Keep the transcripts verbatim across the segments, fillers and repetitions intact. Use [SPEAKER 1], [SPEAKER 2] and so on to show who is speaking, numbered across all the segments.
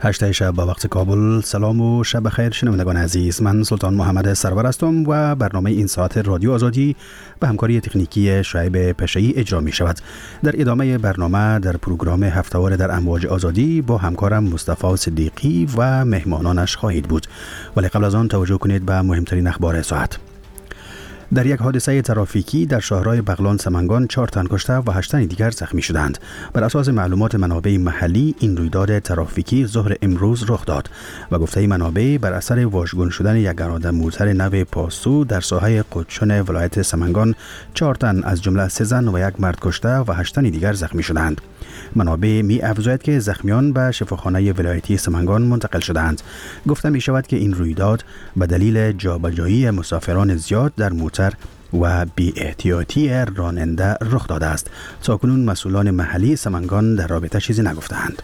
[SPEAKER 1] هشت شب با وقت کابل. سلام و شب خیر شنوندگان عزیز، من سلطان محمد سرور هستم و برنامه این ساعت رادیو آزادی به همکاری تکنیکی شعیب پشه‌ای اجرا می شود. در ادامه برنامه در پروگرام هفته‌وار در امواج آزادی با همکارم مصطفی صدیقی و مهمانانش خواهید بود، ولی قبل از آن توجه کنید به مهمترین اخبار ساعت. در یک حادثه ترافیکی در شهرهای بغلان سمنگان چهار تن کشته و هشت تن دیگر زخمی شدند. بر اساس معلومات منابع محلی این رویداد ترافیکی ظهر امروز رخ داد و گفته منابع بر اثر واژگون شدن یک گراده موتر نو پاسو در ساحه قدشون ولایت سمنگان چهار تن از جمله سه زن و یک مرد کشته و هشت تن دیگر زخمی شدند. منابع می افزاید که زخمیان به شفاخانه ولایتی سمنگان منتقل شدند. گفته می شود که این رویداد به دلیل جابجایی مسافران زیاد در موتر و بی احتیاطی راننده رخ داده است. تاکنون مسئولان محلی سمنگان در رابطه چیزی نگفتند.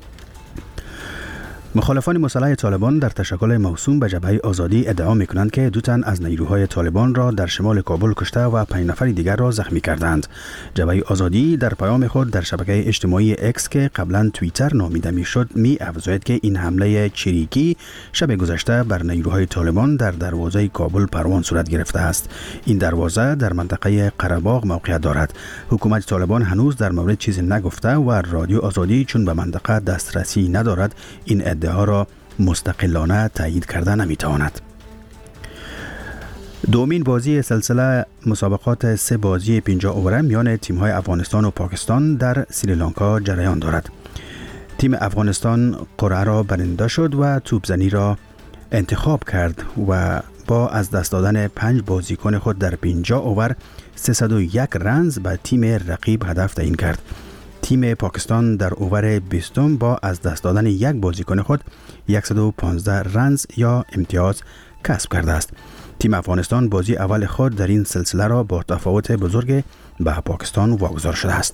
[SPEAKER 1] مخالفان مسلح طالبان در تشکل موسوم به جبهه آزادی ادعا می‌کنند که دو تن از نیروهای طالبان را در شمال کابل کشته و پنج نفر دیگر را زخمی کردند. جبهه آزادی در پیام خود در شبکه اجتماعی اکس که قبلا توییتر نامیده میشد می افزاید که این حمله چریکی شب گذشته بر نیروهای طالبان در دروازه کابل پروان صورت گرفته است. این دروازه در منطقه قره‌باغ موقعیت دارد. حکومت طالبان هنوز در مورد چیزی نگفته و رادیو آزادی چون به منطقه دسترسی ندارد این ادعا را مستقلانه تایید کرده نمیتواند. دومین بازی سلسله مسابقات سه بازی پنجاه اووره میان تیم‌های افغانستان و پاکستان در سریلانکا جریان دارد. تیم افغانستان قرعه را برنده شد و توپزنی را انتخاب کرد و با از دست دادن پنج بازیکن خود در پنجاه اوور سیصد و یک رنز به تیم رقیب هدف تعیین کرد. تیم پاکستان در اوور بیستم با از دست دادن یک بازیکن خود صد و پانزده رنز یا امتیاز کسب کرده است. تیم افغانستان بازی اول خود در این سلسله را با تفاوت بزرگ به پاکستان واگذار شده است.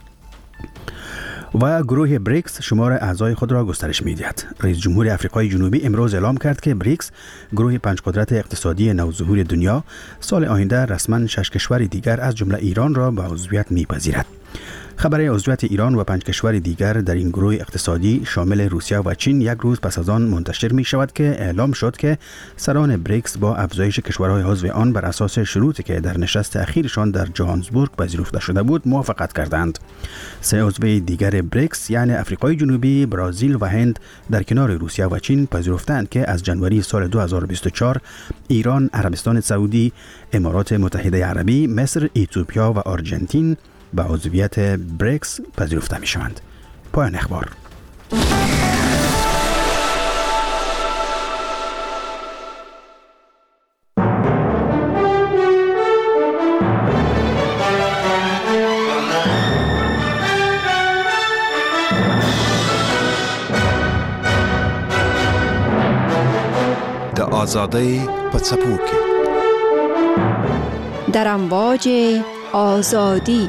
[SPEAKER 1] و گروه بریکس شمار اعضای خود را گسترش می‌دهد. رئیس جمهور آفریقای جنوبی امروز اعلام کرد که بریکس گروه پنج قدرت اقتصادی نوظهور دنیا سال آینده رسما شش کشور دیگر از جمله ایران را به عضویت می‌پذیرد. خبر عضویت ایران و پنج کشور دیگر در این گروه اقتصادی شامل روسیه و چین یک روز پس از آن منتشر می شود که اعلام شد که سران بریکس با افزایش کشورهای عضو آن بر اساس شروطی که در نشست اخیرشان در جوهانسبورگ پذیرفته شده بود موافقت کردند. سه عضو دیگر بریکس یعنی آفریقای جنوبی، برزیل و هند در کنار روسیه و چین پذیرفتند که از جنوری سال دو هزار و بیست و چهار ایران، عربستان سعودی، امارات متحده عربی، مصر، اتیوپیا و آرژانتین به عضویت بریکس پذیرفته می شوند. پایان اخبار.
[SPEAKER 2] د آزادی پڅپو کې
[SPEAKER 3] در امواج آزادی.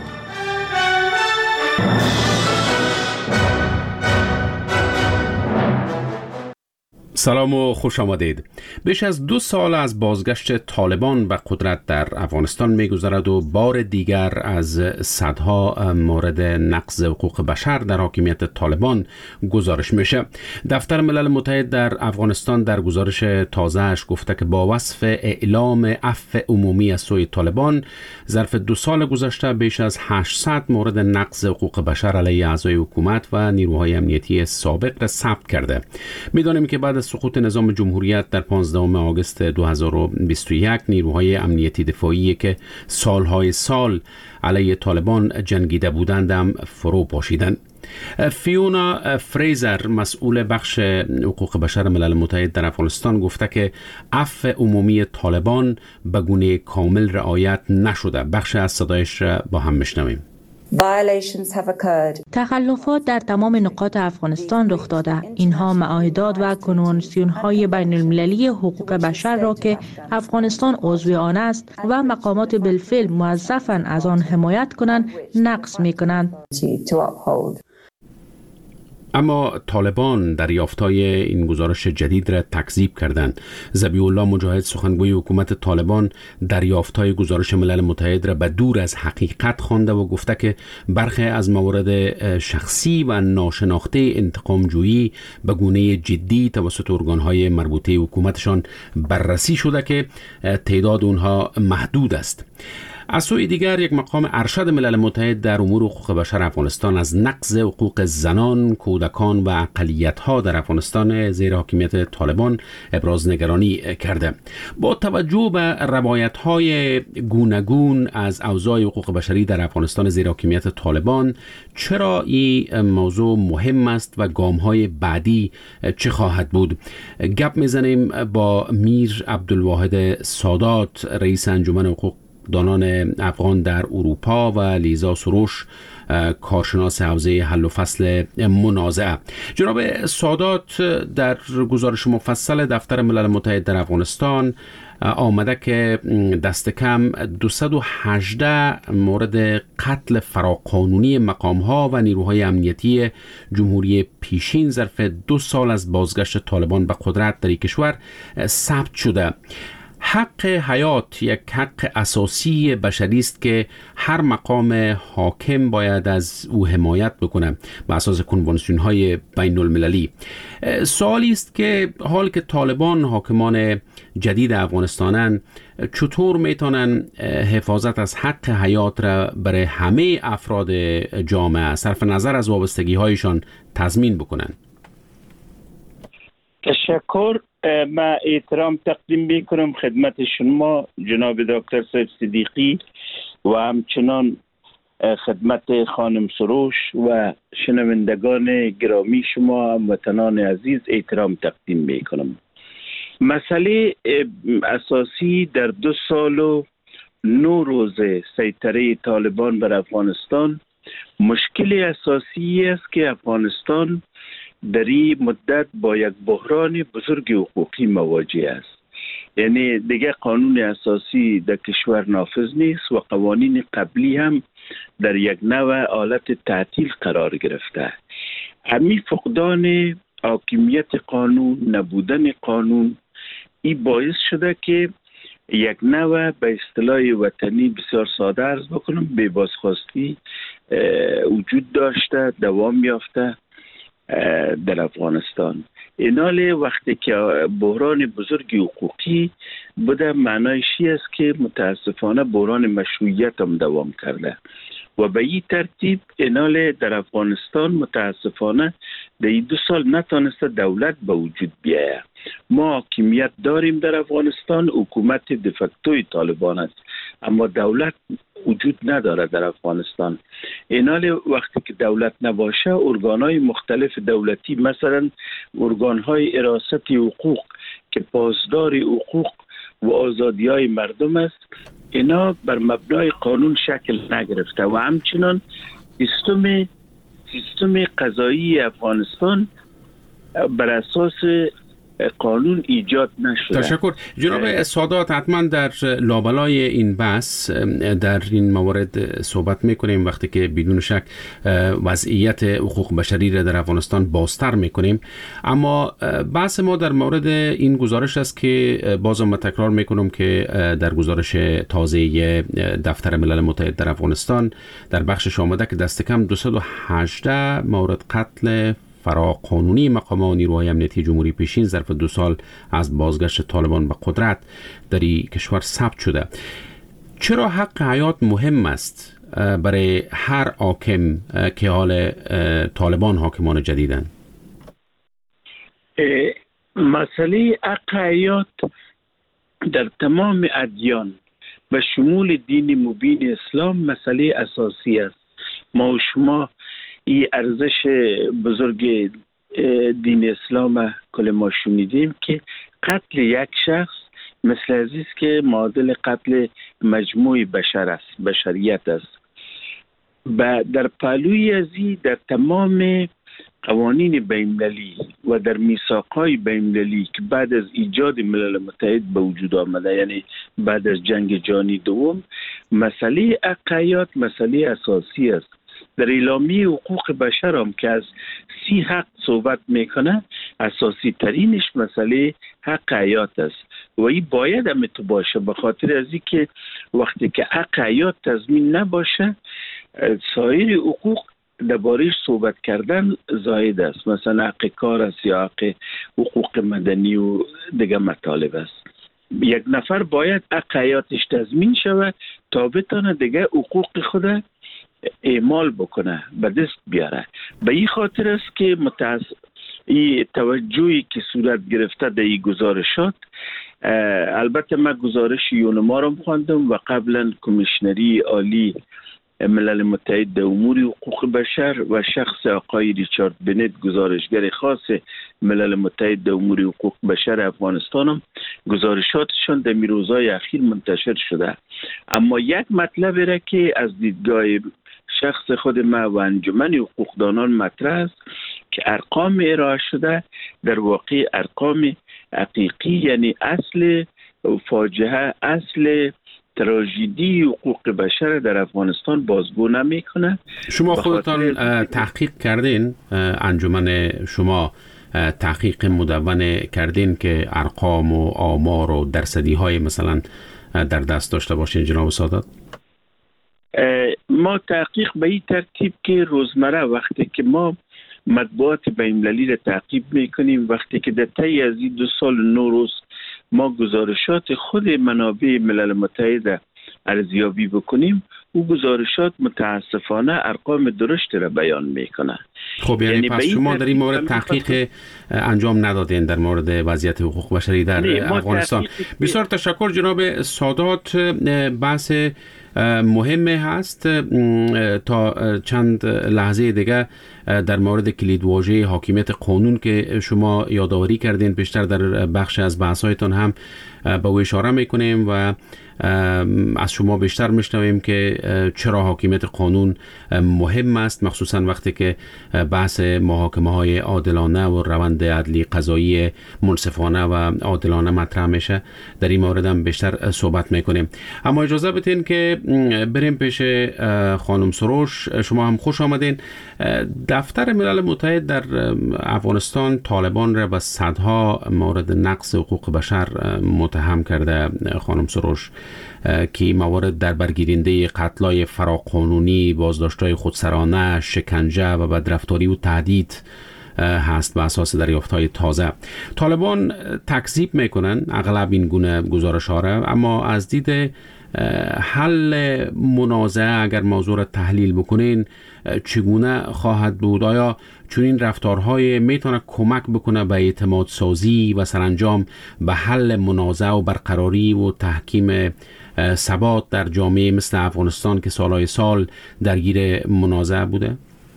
[SPEAKER 4] سلام و خوش آمدید. بیش از دو سال از بازگشت طالبان به قدرت در افغانستان می‌گذرد و بار دیگر از صدها مورد نقض حقوق بشر در حاکمیت طالبان گزارش میشه. دفتر ملل متحد در افغانستان در گزارش تازه‌اش گفته که با وصف اعلام عفو عمومی از سوی طالبان ظرف دو سال گذشته بیش از هشتصد مورد نقض حقوق بشر علیه اعضای حکومت و نیروهای امنیتی سابق را ثبت کرده. می‌دانیم که بعد از سقوط نظام جمهوریت در پانزدهم آگوست دو هزار و بیست و یک نیروهای امنیتی دفاعی که سالهای سال علیه طالبان جنگیده بودند هم فرو پاشیدند. فیونا فریزر مسئول بخش حقوق بشر ملل متحد در افغانستان گفته که عفو عمومی طالبان به گونه کامل رعایت نشده. بخش از صدایش را با هم میشنویم.
[SPEAKER 5] تخلفات در تمام نقاط افغانستان رخ داده. اینها معاهدات و کنوانسیون‌های بین المللی حقوق بشر را که افغانستان عضو آن است و مقامات بالفعل موظفند از آن حمایت کنند نقض می‌کنند.
[SPEAKER 4] اما طالبان دریافت‌های این گزارش جدید را تکذیب کردند. ذبیح الله مجاهد سخنگوی حکومت طالبان دریافت‌های گزارش ملل متحد را به دور از حقیقت خوانده و گفته که برخی از موارد شخصی و ناشناخته انتقام جویی به گونه جدی توسط ارگان‌های مربوطه حکومتشان بررسی شده که تعداد اونها محدود است. از سوی دیگر یک مقام ارشد ملل متحد در امور حقوق بشر افغانستان از نقض حقوق زنان، کودکان و اقلیت‌ها در افغانستان زیر حاکمیت طالبان ابراز نگرانی کرده. با توجه به روایت‌های گوناگون از اوضاع حقوق بشری در افغانستان زیر حاکمیت طالبان، چرا این موضوع مهم است و گام‌های بعدی چه خواهد بود؟ گپ می‌زنیم با میر عبدالواحد سادات، رئیس انجمن حقوق دانان افغان در اروپا، و لیزا سروش، کارشناس حوزه حل و فصل منازعه. جناب سادات، در گزارش مفصل دفتر ملل متحد در افغانستان آمده که دست کم دویست و هجده مورد قتل فراقانونی مقام‌ها و نیروهای امنیتی جمهوری پیشین ظرف دو سال از بازگشت طالبان به قدرت در این کشور ثبت شده. حق حیات یک حق اساسی بشری است که هر مقام حاکم باید از او حمایت بکنه بر اساس کنوانسیون‌های بین المللی. سوالی است که حال که طالبان حاکمان جدید افغانستانن، چطور میتونن حفاظت از حق حیات را برای همه افراد جامعه صرف نظر از وابستگی هایشان تضمین بکنن؟
[SPEAKER 6] تشکر. من احترام تقدیم میکنم خدمت شما جناب دکتر صاحب صدیقی و همچنان خدمت خانم سروش و شنوندگان گرامی شما هموطنان عزیز احترام تقدیم میکنم. مسئله اساسی در دو سال و نو روز سیطره طالبان بر افغانستان، مشکل اساسی است که افغانستان در این مدت با یک بحران بزرگ حقوقی مواجه است. یعنی دیگه قانون اساسی در کشور نافذ نیست و قوانین قبلی هم در یک نوع حالت تعطیل قرار گرفته. همین فقدان حاکمیت قانون، نبودن قانون، این باعث شده که یک نوع به اصطلاح وطنی بسیار ساده عرض بکنم به بازخواستی وجود داشته، دوام یافته در افغانستان. اینال وقتی که بحران بزرگ حقوقی بوده، معنایش است که متاسفانه بحران مشروعیت هم دوام کرده و به این ترتیب اینال در افغانستان متاسفانه در این دو سال نتانسته دولت به وجود بیاید. ما حاکمیت داریم در افغانستان، حکومت دفکتوی طالبان است، اما دولت وجود نداره در افغانستان. اینال وقتی که دولت نباشه، ارگانهای مختلف دولتی، مثلا ارگانهای حراست حقوق که پاسدار حقوق و آزادی‌های مردم است، اینا بر مبنای قانون شکل نگرفته و همچنان سیستم سیستم قضایی افغانستان بر اساس قانون ایجاد نشده.
[SPEAKER 4] تشکر. جناب سادات، حتما در لابلای این بحث در این موارد صحبت میکنیم وقتی که بدون شک وضعیت حقوق بشری را در افغانستان بازتر میکنیم، اما بحث ما در مورد این گزارش است که بازم من تکرار میکنم که در گزارش تازه دفتر ملل متحد در افغانستان در بخشش آمده که دست کم دویست و هجده مورد قتل فراقانونی مقامات نیروهای امنیتی جمهوری پیشین ظرف دو سال از بازگشت طالبان به قدرت در این کشور ثبت شده. چرا حق حیات مهم است برای هر حاکم که حال طالبان حاکمان جدیدند؟
[SPEAKER 6] مسئله حق حیات در تمام ادیان و شمول دین مبین اسلام مسئله اساسی است. ما و شما این ارزش بزرگ دین اسلام کل ما شنیدیم که قتل یک شخص مثل عزیز که معادل قتل مجموع بشر است، بشریت است. و در پهلوی ازی در تمام قوانین بین‌المللی و در میثاق‌های بین‌المللی که بعد از ایجاد ملل متحد به وجود آمده، یعنی بعد از جنگ جهانی دوم، مسئله حق حیات مسئله اساسی است در اعلامیه حقوق بشر هم که از سی حق صحبت میکنه، اساسی ترینش مسئله حق حیات است و این باید هم تو باشه، به خاطر از این که وقتی که حق حیات تضمین نباشه سایر حقوق درباره‌اش صحبت کردن زاید است، مثلا حق کار است یا حق حقوق مدنی و دیگه مطالب است. یک نفر باید حق حیاتش تضمین شود تا بتونه دیگه حقوق خود اعمال بکنه، به دست بیاره. به این خاطر است که متاسف این توجهی که صورت گرفته در این گزارشات، البته من گزارش یونما رو خواندم و قبلا کمیشنری عالی ملل متحد در امور حقوق بشر و شخص آقای ریچارد بنت گزارشگر خاص ملل متحد در امور حقوق بشر افغانستان هم گزارشاتشان در روزهای اخیر منتشر شده. اما یک مطلب را که از دیدگاه شخص خود ما و انجمن حقوقدانان مطرح است که ارقام ارائه شده در واقع ارقام حقیقی، یعنی اصل فاجعه، اصل تراژدی حقوق بشر در افغانستان بازگو نمیکنه.
[SPEAKER 4] شما خودتان تحقیق کردین، انجمن شما تحقیق مدون کردین که ارقام و آمار و درصدی های مثلا در دست داشته باشین جناب سادات؟
[SPEAKER 6] ما تحقیق به این ترتیب که روزمره وقتی که ما مطبوعات بین‌المللی را تعقیب میکنیم، وقتی که در طی از این دو سال نو روز ما گزارشات خود منابع ملل متحد ارزیابی بکنیم، او گزارشات متاسفانه ارقام درشت را بیان میکنه.
[SPEAKER 4] خب یعنی, یعنی پس شما در این مورد تحقیق انجام ندادین در مورد وضعیت حقوق بشری در افغانستان؟ بسیار تشکر جناب سادات. بحث مهم هست. تا چند لحظه دیگه در مورد کلیدواژه حاکمیت قانون که شما یادآوری کردین بیشتر در بخش از بحث‌هایتان هم به او اشاره میکنیم و از شما بیشتر میشنویم که چرا حاکمیت قانون مهم است، مخصوصا وقتی که بحث محاکمه های عادلانه و روند عدلی قضایی منصفانه و عادلانه مطرح میشه. در این مورد هم بیشتر صحبت میکنیم. اما اجازه بدین که بریم پیش خانم سروش. شما هم خوش آمدین. دفتر ملل متحد در افغانستان طالبان را به صدها مورد نقض حقوق بشر متهم کرده خانم سروش، که موارد در برگیرنده قتل‌های فراقانونی، بازداشت‌های خودسرانه، شکنجه و بدرفتاری و تهدید هست به اساس دریافت‌های تازه. طالبان تکذیب میکنن اغلب این گونه گزارش‌ها را، اما از دید حل منازعه اگر موضوع را تحلیل بکنین چگونه خواهد بود؟ آیا چنین رفتارهای میتونه کمک بکنه به اعتماد سازی و سرانجام به حل منازعه و برقراری و تحکیم ثبات در جامعه مثل افغانستان که سالهای سال درگیر منازعه بوده؟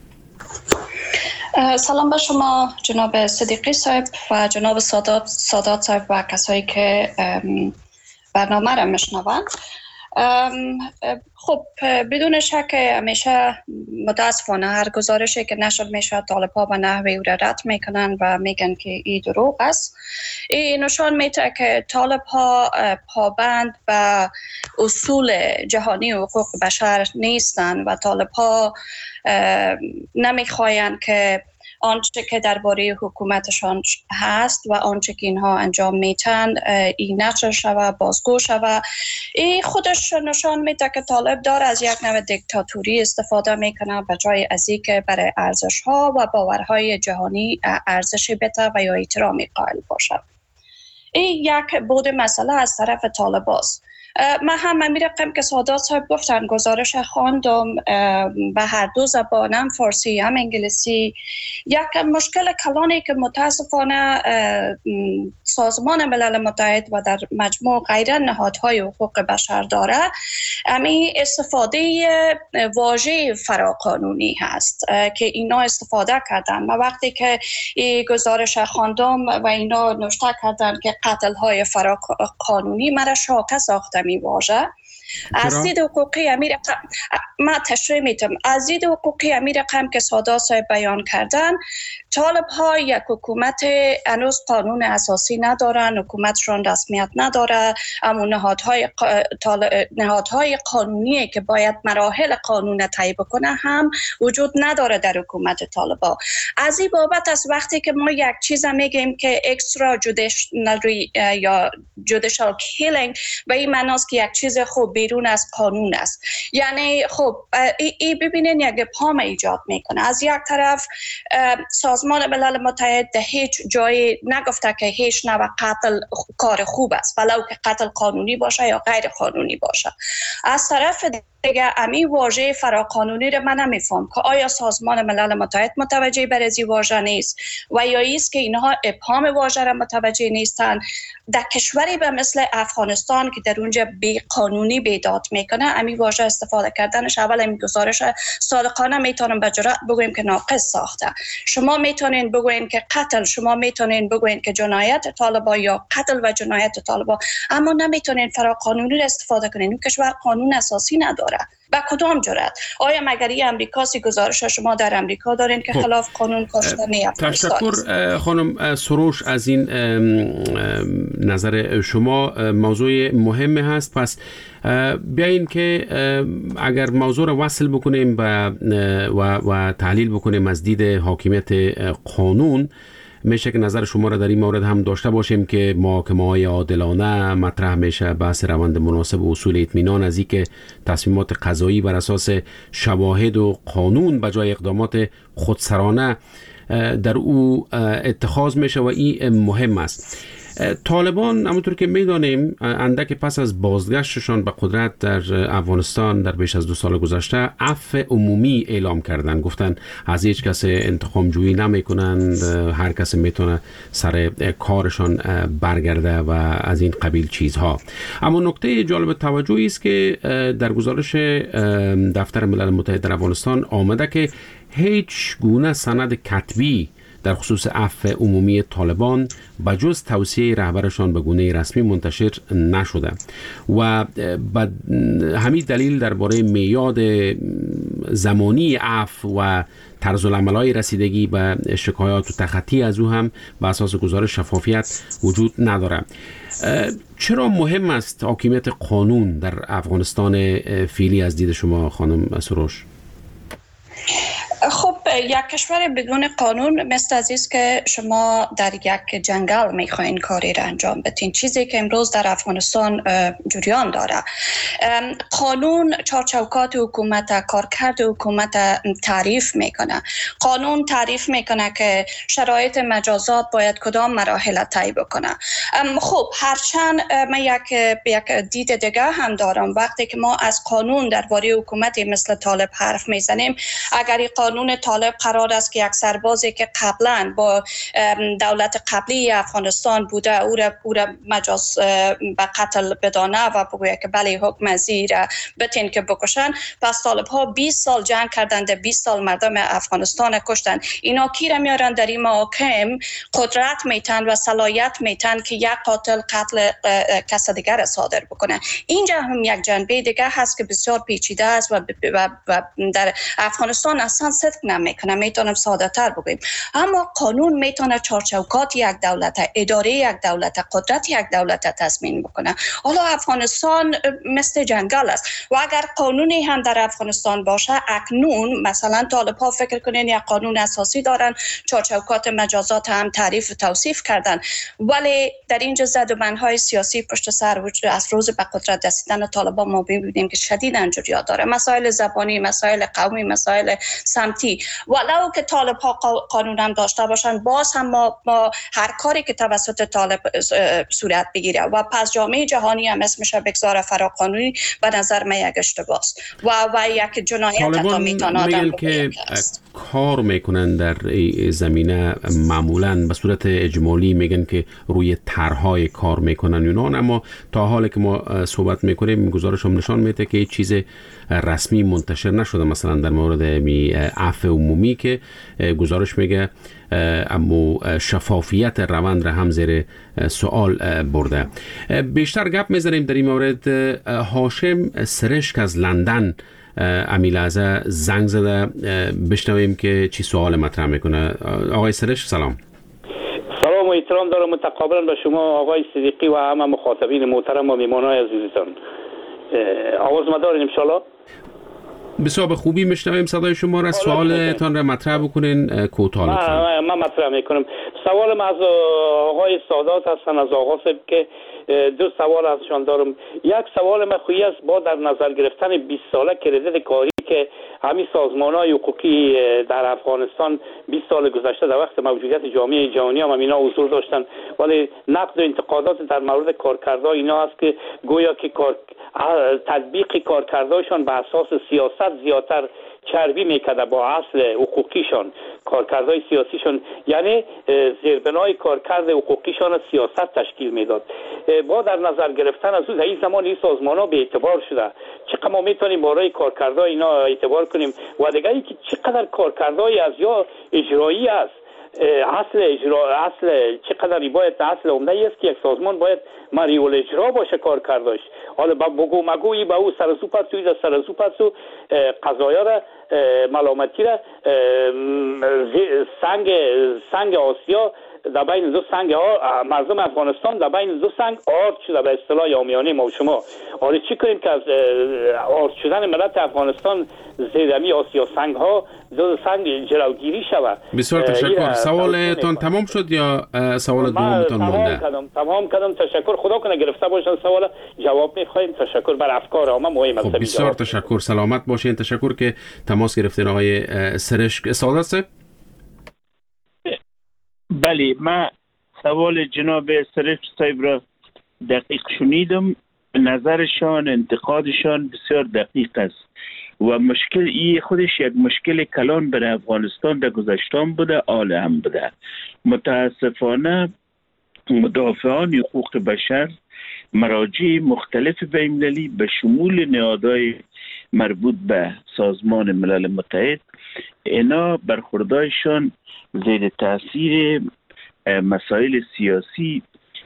[SPEAKER 7] سلام به شما جناب صدیقی صاحب و جناب سادات سادات صاحب و کسایی که برنامه را میشنوند. خب بدون شک همیشه متاسفانه هر گزارشی که نشر میشه طالب‌ها به نحوی او را رد میکنن و میگن که این دروغ است. این نشان میده که طالب‌ها پابند به اصول جهانی حقوق بشر نیستند و طالب‌ها نمیخواین که آنچه که درباره حکومتشان هست و آنچه که اینها انجام میتن این نشر شوه، بازگو شوه. این خودش نشان میده که طالب داره از یک نوع دیکتاتوری استفاده میکنه به جای از اینکه برای ارزش ها و باورهای جهانی ارزشی بده و یا احترامی قائل باشه. این یک بود مسئله از طرف طالب است. من هم می رقم که سادات صاحب گفتن گزارش خواندم به هر دو زبان، هم فارسی هم انگلیسی. یک مشکل کلانی که متاسفانه سازمان ملل متحد و در مجموع غیر نهادهای حقوق بشر داره امی استفاده واژه فراقانونی هست که اینا استفاده کردن. من وقتی که این گزارش خواندم و اینا نوشته کردن که قتل های فراقانونی مرا شاکه ساخته می واژه. از دید حقوقی امیر قم ما تشریح میتم از دید حقوقی امیر قم که ساده صاحب بیان کردن، طالب ها یک حکومت هنوز قانون اساسی ندارن، حکومتشون رسمیت نداره، اما نهادهای نهادهای قانونی که باید مراحل قانون طی بکنه هم وجود نداره در حکومت طالبا. از این بابت از وقتی که ما یک چیز میگیم که اکسترا جودیشنری یا جودیشال کیلینگ به این معناست که یک چیز خوب بیرون از قانون است، یعنی خب ای, ای ببینین یک ابهام ایجاد میکنه. از یک طرف سازمان ملل متحد در هیچ جایی نگفته که هیچ نوع قتل کار خوب است، ولو که قتل قانونی باشه یا غیر قانونی باشه. از طرف دیگه امی واژه فراقانونی رو من نمیفهم که آیا سازمان ملل متحد متوجه بر از این واژه نیست و یا ایست که اینها ابهام واژه را متوجه نیستن. در کشوری به مثل افغانستان که در اونجا بی قانونی بیداد میکنه، امی واژه استفاده کردنش اول امی گزارش صادقانه میتونم به جرات بگویم که ناقص ساخته. شما میتونین بگوین که قتل، شما میتونین بگوین که جنایت طالبا یا قتل و جنایت طالبا، اما نمیتونین فراقانونی را استفاده کنین. این کشور قانون اساسی نداره. با کدام جرات؟ آیا مگر این امریکاسی گزارش شما در امریکا دارین که خلاف قانون کشتن افغانستان؟
[SPEAKER 4] تشکر خانم سروش از این نظر شما. موضوع مهم هست، پس بیاین که اگر موضوع را وصل بکنیم و, و تحلیل بکنیم از دید حاکمیت قانون، میشه که نظر شما را در این مورد هم داشته باشیم که محاکمه‌های عادلانه مطرح میشه، بحث روند مناسب و اصول اطمینان از این که تصمیمات قضایی بر اساس شواهد و قانون به جای اقدامات خودسرانه در او اتخاذ میشه و این مهم است. طالبان همونطور که میدانیم اندک پس از بازگشتشان به قدرت در افغانستان در بیش از دو سال گذشته عفو عمومی اعلام کردن، گفتن از هیچ کس انتقام جویی نمی کنند، هر کس میتونه سر کارشان برگرده و از این قبیل چیزها. اما نکته جالب توجه است که در گزارش دفتر ملل متحد در افغانستان آمده که هیچ گونه سند کتبی در خصوص عفو عمومی طالبان بجز توصیه رهبرشان به گونه رسمی منتشر نشده و به همین دلیل درباره میعاد زمانی عفو و طرز العمل‌های رسیدگی به شکایات و تخطی از او هم به اساس گزارش شفافیت وجود نداره. چرا مهم است حاکمیت قانون در افغانستان فعلی از دید شما خانم سروش؟
[SPEAKER 7] خب یک کشور بدون قانون مثل از است که شما در یک جنگل میخواین کاری را انجام بدین، چیزی که امروز در افغانستان جریان داره. قانون چارچوکات حکومت، کارکرد حکومت تعریف میکنه. قانون تعریف میکنه که شرایط مجازات باید کدام مراحل طی بکنه. خب هرچند من یک یک دید دیگه هم دارم، وقتی که ما از قانون درباره حکومتی مثل طالب حرف میزنیم، اگر قانون طالب قرار است که یک سربازی که قبلا با دولت قبلی افغانستان بوده او را, او را مجاز به قتل بدانه و بگوید که بله حکم ازی را بتین که بکشن، پس طالب ها بیست سال جنگ کردند، بیست سال مردم افغانستان کشتن. اینا کی را میارن در این محاکم قدرت میتن و صلاحیت میتن که یک قاتل قتل کس دیگر را صادر بکنه. اینجا هم یک جنبه دیگه هست که بسیار پیچیده است و, و, و در افغانستان اصلا صدق نمیکنه. میتونم ساده تر بگیم، اما قانون میتونه چارچوکات یک دولت، اداره یک دولت، قدرت یک دولت تصمیم بکنه. حالا افغانستان مثل جنگل است و اگر قانونی هم در افغانستان باشه، اکنون مثلا طالب ها فکر کنین یک قانون اساسی دارن، چارچوکات مجازات هم تعریف و توصیف کردن، ولی در اینجا زد و بندهای سیاسی پشت سر وجود از روز به قدرت رسیدن طالبان ما ببینیم که شدید انجریات داره، مسائل زبانی، مسائل قومی، مسائل سمتی. ولو که طالب ها قانون هم داشته باشن، باز هم ما, ما هر کاری که توسط طالب صورت بگیره و پس جامعه جهانی هم اسمش بگذاره فراقانونی کاری به نظر من یک اشتباه است و و یک جنایت
[SPEAKER 4] طالبان
[SPEAKER 7] میتونه آدم
[SPEAKER 4] میگن که
[SPEAKER 7] است.
[SPEAKER 4] کار میکنن در زمینه، معمولا به صورت اجمالی میگن که روی طرحهای کار میکنن یونان، اما تا حالی که ما صحبت میکنیم گزارش هم نشان میده که چیز رسمی منتشر نشده. مثلا در مورد می عفو عمومی که گزارش میگه اما شفافیت روند را هم زیر سوال برده. بیشتر گپ میزنیم در این مورد. هاشم سرشک از لندن امیلازه زنگ زده، بشنویم که چی سوال مطرح میکنه. آقای سرشک سلام.
[SPEAKER 8] سلام و احترام دارم متقابلا به شما آقای صدیقی و همه مخاطبین محترم و میمانای عزیزتان. آواز ما دارین انشالله؟
[SPEAKER 4] بسیار به خوبی میشنویم صدای شما را. سوالتان را مطرح بکنین کوتاه لطفاً.
[SPEAKER 8] من مطرح میکنم. سوالم از آقای سادات هستن از آغاز که دو سوال ازشان دارم. یک سوال من خویی است با در نظر گرفتن بیست ساله کردیت کاری که همین سازمان‌های حقوقی در افغانستان بیست سال گذشته در وقت موجودیت جامعه جهانی هم اینا حضور داشتن، ولی نقد و انتقادات در مورد کارکردها اینا است که گویا که کار تطبیق کارکردهایشان به اساس سیاست زیادتر چربی میکرده با اصل حقوقیشان، کارکردهای سیاسیشان، یعنی زیربنای کارکرد حقوقیشان سیاست تشکیل میداد. با در نظر گرفتن از اون این زمان این سازمان‌ها به اعتبار شده، چقدر ما میتونیم برای کارکردهای اینا اعتبار کنیم و دیگه ای که چقدر کارکردهای از یا اجرایی است، اصل اجرا اصل چقدر باید اصل عمده است که یک سازمان باید مریول اجرا باشه کارکردش. حالا با بگو مگویی به او سرزو پسوی در سرزو پسو قضایا را ملامتی را سنگ سنگ آسیا در بین دو سنگ ها مردم افغانستان در بین دو سنگ آرد شده به اصطلاح عامیانه ما و شما. حالا چی کنیم که از آرد شدن ملت افغانستان زیرمی آسیا سنگ ها دو سنگ جلوگیری شود؟
[SPEAKER 4] بسیار تشکر. سوالتان تمام شد یا سوال دومتان مونده؟
[SPEAKER 8] تمام کردم تمام کردم تشکر. خدا کنه گرفته باشن سوال جواب میخوایم. تشکر بر افکار عامه مهم است.
[SPEAKER 4] خب بسیار تشکر. سلامت باشین. تشکر که تماس گرفتین آقای سرشک. سعادت
[SPEAKER 6] بله، من سوال جناب سرشک صاحب را دقیق شنیدم. نظرشان انتقادشان بسیار دقیق است و مشکل ای خودش یک مشکل کلان برای افغانستان در گذشتان بوده، آل هم بوده. متاسفانه مدافعان حقوق بشر، مراجع مختلف بین‌المللی به شمول نهادهای مربوط به سازمان ملل متحد، اینا برخوردایشان زیر تاثیر مسائل سیاسی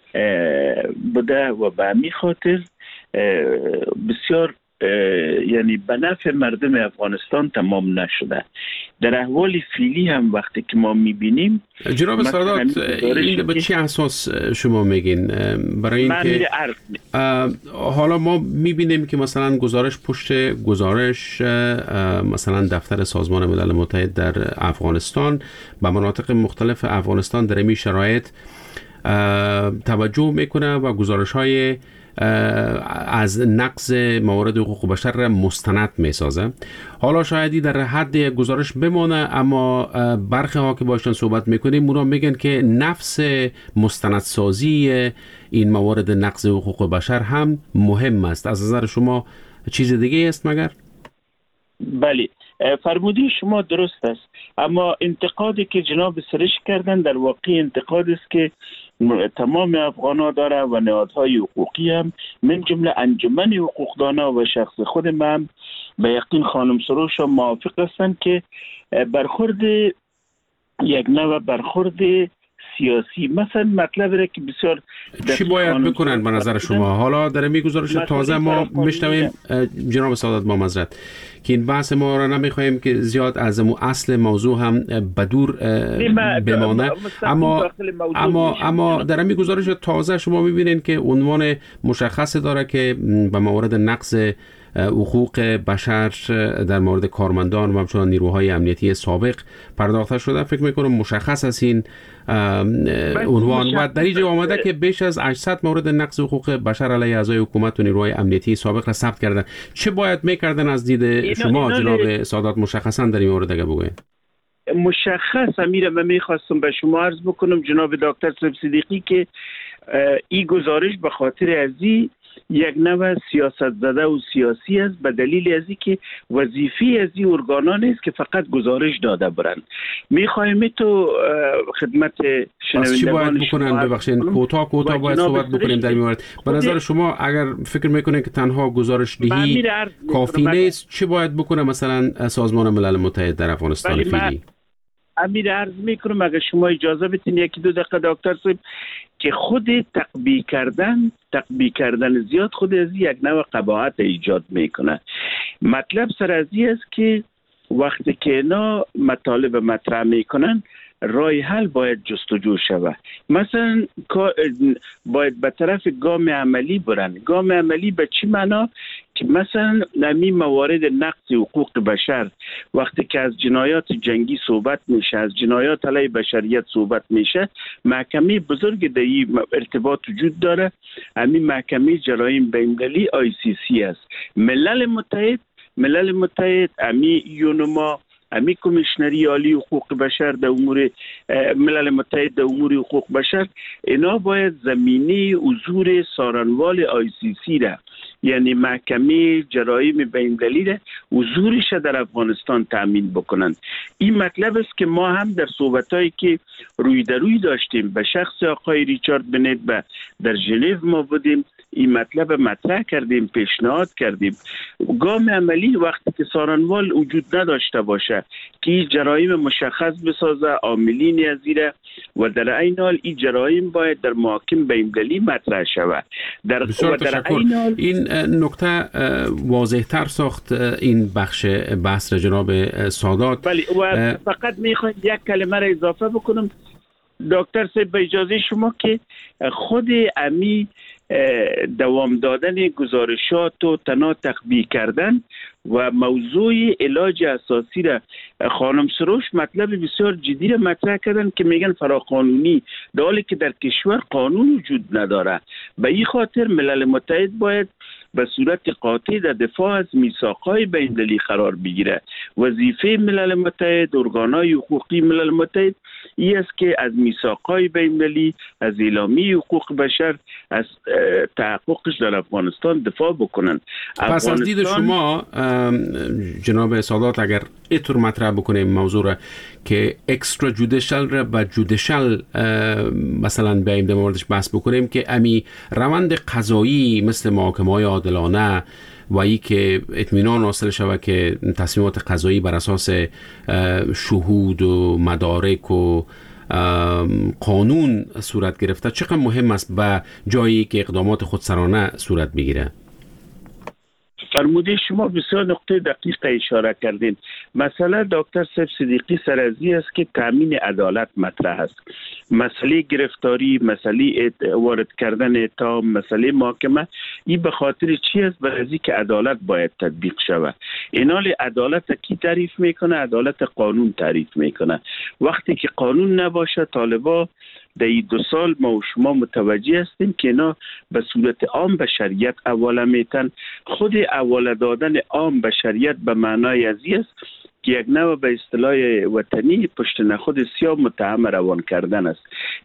[SPEAKER 6] بوده و به همین خاطر بسیار یعنی به نفع مردم افغانستان تمام نشده. در احوال فعلی هم وقتی که ما میبینیم
[SPEAKER 4] جناب سادات، این به چه اساس شما میگین؟ برای اینکه حالا ما میبینیم که مثلا گزارش پشت گزارش مثلا دفتر سازمان ملل متحد در افغانستان به مناطق مختلف افغانستان در این شرایط توجه میکنه و گزارش های از نقض موارد حقوق بشر را مستند میسازه. حالا شایدی در حد گزارش بمانه، اما برخی ها که باشون صحبت میکنیم اونا میگن که نفس مستندسازی این موارد نقض حقوق بشر هم مهم است. از نظر شما چیز دیگه است مگر؟
[SPEAKER 6] بله، فرمودی شما درست است، اما انتقادی که جناب سرشک کردن در واقع انتقاد است که تمام افغان‌ها داره و نهادهای حقوقی هم من جمله انجمن حقوقدانا و شخص خود من به یقین خانم سروش موافق هستند که برخورد یک نوع برخورد سیاسی مثلا مطلب را که بسیار
[SPEAKER 4] چی باید بکنن به نظر شما؟ حالا در این گزارش تازه ما میشنویم جناب سعادت با معذرت که این بحث ما را نمیخوایم که زیاد از اصل موضوع هم بدور بمانه، اما اما اما در این گزارش تازه شما میبینید که عنوان مشخص داره که به موارد نقض حقوق بشر در مورد کارمندان و همچنان نیروهای امنیتی سابق پرداخته شده. فکر میکنم مشخص است این عنوان و در اینجا آمده که بیش از هشتصد مورد نقض حقوق بشر علیه اعضای حکومت و نیروهای امنیتی سابق را ثبت کردن. چه باید میکردن از دید شما جناب سادات مشخصا در این مورد اگه بگوید؟
[SPEAKER 6] مشخص امیره من میخواستم به شما عرض بکنم جناب دکتر صدیقی که این گزارش به خاطر ازی یک نوع سیاست زده و سیاسی است، به دلیل از که وظیفه از این ارگانا نیست که فقط گزارش داده برند. میخوایم تو خدمت شنوندگان
[SPEAKER 4] چی باید بکنن؟ ببخشید کوتاه کوتاه باید صحبت بکنیم در این مورد. به نظر شما اگر فکر میکنین که تنها گزارش دهی کافی نیست، چی باید بکنه مثلا سازمان ملل متحد در افغانستان فعلی؟
[SPEAKER 6] امیر عرض میکنم اگر شما اجازه بدین یکی دو دقیقه دکتر صاحب، که خود تقبیح کردن تقبیح کردن زیاد خود از یک نوع قباحت ایجاد میکنه. مطلب سر از این است که وقتی که اینا مطالب مطرح میکنن راه حل باید جستجو شود. مثلا باید به طرف گام عملی برن. گام عملی به چی معنا؟ که مثلا نمی موارد نقض حقوق بشر وقتی که از جنایات جنگی صحبت میشه، از جنایات علیه بشریت صحبت میشه، محکمه بزرگ در این ارتباط وجود داره. همین محکمه جرایم بین‌المللی آی سی سی است. ملل متحد ملل متحد امی یونما امی کمیشنری عالی حقوق بشر در امور ملل متحد در امور حقوق بشر، اینا باید زمینه حضور سارنوال آی سی سی را، یعنی محکمه جرایم بین‌المللی را حضورش در افغانستان تامین بکنند. این مطلب است که ما هم در صحبتایی که روی در روی داشتیم به شخص آقای ریچارد بنت به در ژنو ما بودیم، این مطلب مطرح کردیم، پیشنهاد کردیم. گام عملی وقتی که سارنوال وجود نداشته باشه که جرایم مشخص بسازه عاملین ازیره و در این حال این جرایم باید در محاکم بین‌المللی مطرح شود. در
[SPEAKER 4] بسیار تشکر. این, حال... این نکته واضح‌تر ساخت این بخش بحث را جناب سادات.
[SPEAKER 6] بله و فقط میخوایم یک کلمه را اضافه بکنم دکتر صاحب به اجازه شما که خود امی دوام دادن گزارشات و تنها تقبیح کردن و موضوع علاج اساسی را خانم سروش مطلب بسیار جدی را مطرح کردن که میگن فراقانونی، در حالی که در کشور قانون وجود نداره. به این خاطر ملل متحد باید به صورت قاطع در دفاع از میثاق‌های بین‌المللی قرار بگیره. وظیفه ملل متحد، ارگان‌های حقوقی ملل متحد این است که از میثاق‌های بین‌المللی، از اعلامیه حقوق بشر، از تحققش در افغانستان دفاع بکنن.
[SPEAKER 4] پس از دید شما جناب سادات اگر اینطور مطرح بکنیم موضوع را که اکسترا جودیشل را و جودیشل مثلا بیایم در موردش بحث بکنیم که امی روند قضایی مثل محاکمه‌های عادلانه و ای که اطمینان حاصل شود که تصمیمات قضایی بر اساس شهود و مدارک و قانون صورت گرفته چقدر مهم است و جایی که اقدامات خودسرانه صورت بگیره؟
[SPEAKER 6] فرموده شما بسیار نقطه دقیق اشاره کردین. مسئله دکتر صاحب صدیقی سرازی است که تامین عدالت مطرح است. مسئله گرفتاری، مسئله وارد کردن اتهام، مسئله محاکمه، این به خاطر چی است؟ برای که عدالت باید تطبیق شود. اینال عدالت کی تعریف میکنه؟ عدالت قانون تعریف میکنه. وقتی که قانون نباشه، طالبا در این دو سال ما و شما متوجه هستیم که اینا به صورت عام به شریعت حواله میتن. خود حواله دادن عام به شریعت به معنای ازی است که یک نوع به اصطلاح وطنی پشت نخود سیاه متهم روان کردن است.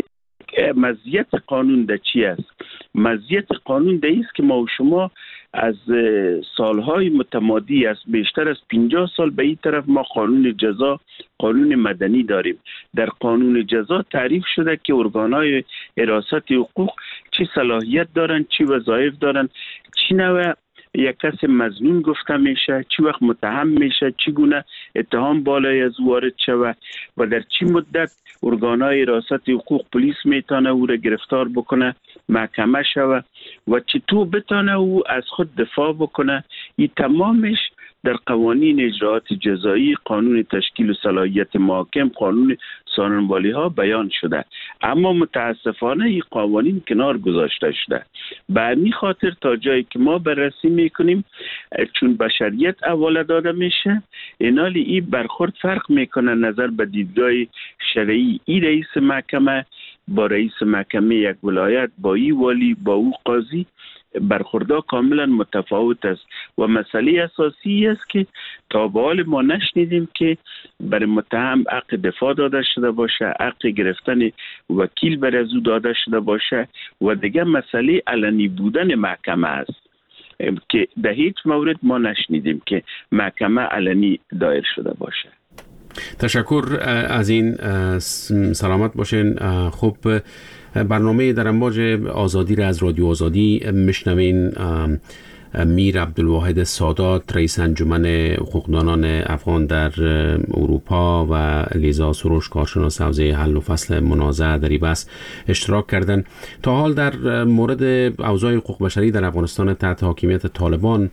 [SPEAKER 6] مزیت قانون در چی است؟ مزیت قانون در است که ما و شما از سالهای متمادی است، بیشتر از پنجاه سال به این طرف ما قانون جزا، قانون مدنی داریم. در قانون جزا تعریف شده که ارگانهای حراست حقوق چی صلاحیت دارن، چی وظایف دارن، چی نوع یک کس مظنون گفته میشه، چی وقت متهم میشه، چی گونه اتهام بالای از وارد شود و در چی مدت ارگانهای حراست حقوق پلیس میتونه او را گرفتار بکنه، محکمه شود و چطور بتونه او از خود دفاع بکنه. این تمامش در قوانین اجراعات جزایی، قانون تشکیل و صلاحیت محاکم، قانون سارنوالی ها بیان شده. اما متاسفانه این قوانین کنار گذاشته شده. به همین خاطر تا جایی که ما بررسی میکنیم چون بشریت حواله داده میشه، اینالی این برخورد فرق میکنه نظر به دیدگاه شرعی. این رئیس محکمه با رئیس محکمه یک ولایت، با این والی، با او قاضی برخوردها کاملا متفاوت است و مسئله اساسی است که تا به حال ما نشنیدیم که برای متهم حق دفاع داده شده باشه، حق گرفتن وکیل برای از او داده شده باشه و دیگه مسئله علنی بودن محکمه است که در هیچ مورد ما نشنیدیم که محکمه علنی دایر شده باشه.
[SPEAKER 4] تشکر از این، سلامت باشین. خب برنامه در امواج آزادی را از رادیو آزادی میشنوین. میر عبدالواحد سادات، رئیس انجمن حقوقدانان افغان در اروپا و لیزا سروش، کارشناس حوزه حل و فصل منازعه در این بحث اشتراک کردند. تا حال در مورد اوضاع حقوق بشری در افغانستان تحت حاکمیت طالبان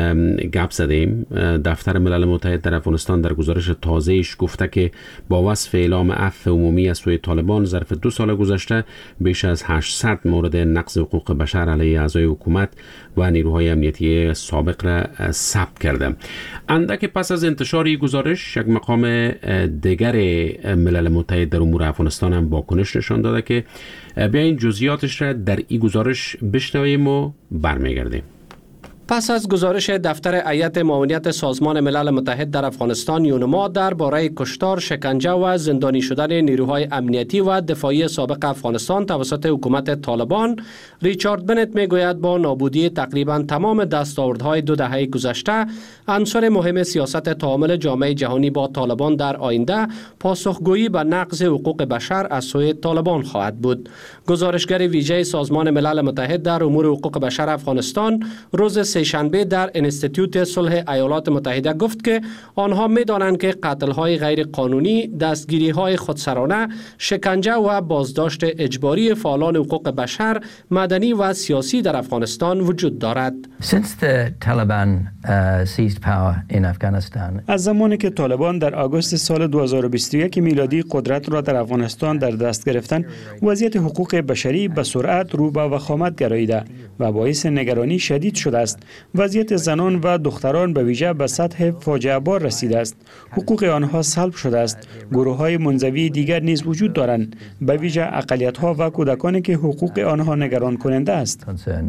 [SPEAKER 4] گپ زدیم. دفتر ملل متحد در افغانستان در گزارش تازه‌اش گفته که با وصف اعلام عفو عمومی از سوی طالبان ظرف دو سال گذشته بیش از هشتصد مورد نقض حقوق بشر علیه اعضای حکومت و نیروهای امنیتی سابق را ثبت کرده. اندک پس از انتشار این گزارش، یک مقام دیگر ملل متحد در امور افغانستان هم واکنش نشان داده که بیاین جزئیاتش را در این گزارش بشنویم و برمیگردیم.
[SPEAKER 9] پس از گزارش دفتر هیئت معاونیت سازمان ملل متحد در افغانستان یونما درباره کشتار، شکنجه و زندانی شدن نیروهای امنیتی و دفاعی سابق افغانستان توسط حکومت طالبان، ریچارد بنت میگوید با نابودی تقریبا تمام دستاوردهای دو دهه گذشته، عنصر مهم سیاست تعامل جامعه جهانی با طالبان در آینده پاسخگویی به نقض حقوق بشر از سوی طالبان خواهد بود. گزارشگر ویژه سازمان ملل متحد در امور حقوق بشر افغانستان روز سه‌شنبه در انستیتوت صلح ایالات متحده گفت که آنها می‌دانند که قتل‌های غیر قانونی، دستگیری‌های خودسرانه، شکنجه و بازداشت اجباری فعالان حقوق بشر، مدنی و سیاسی در افغانستان وجود دارد.
[SPEAKER 10] از زمانی که طالبان در آگوست سال دو هزار و بیست و یک میلادی قدرت را در افغانستان در دست گرفتند، وضعیت حقوق بشری به سرعت رو به وخامت گراییده و باعث نگرانی شدید شده است. وضعیت زنان و دختران به ویژه به سطح فاجعه بار رسیده است. حقوق آنها سلب شده است. گروه‌های منزوی دیگر نیز وجود دارند، به ویژه اقلیت‌ها و کودکانی که حقوق آنها نگران کننده است.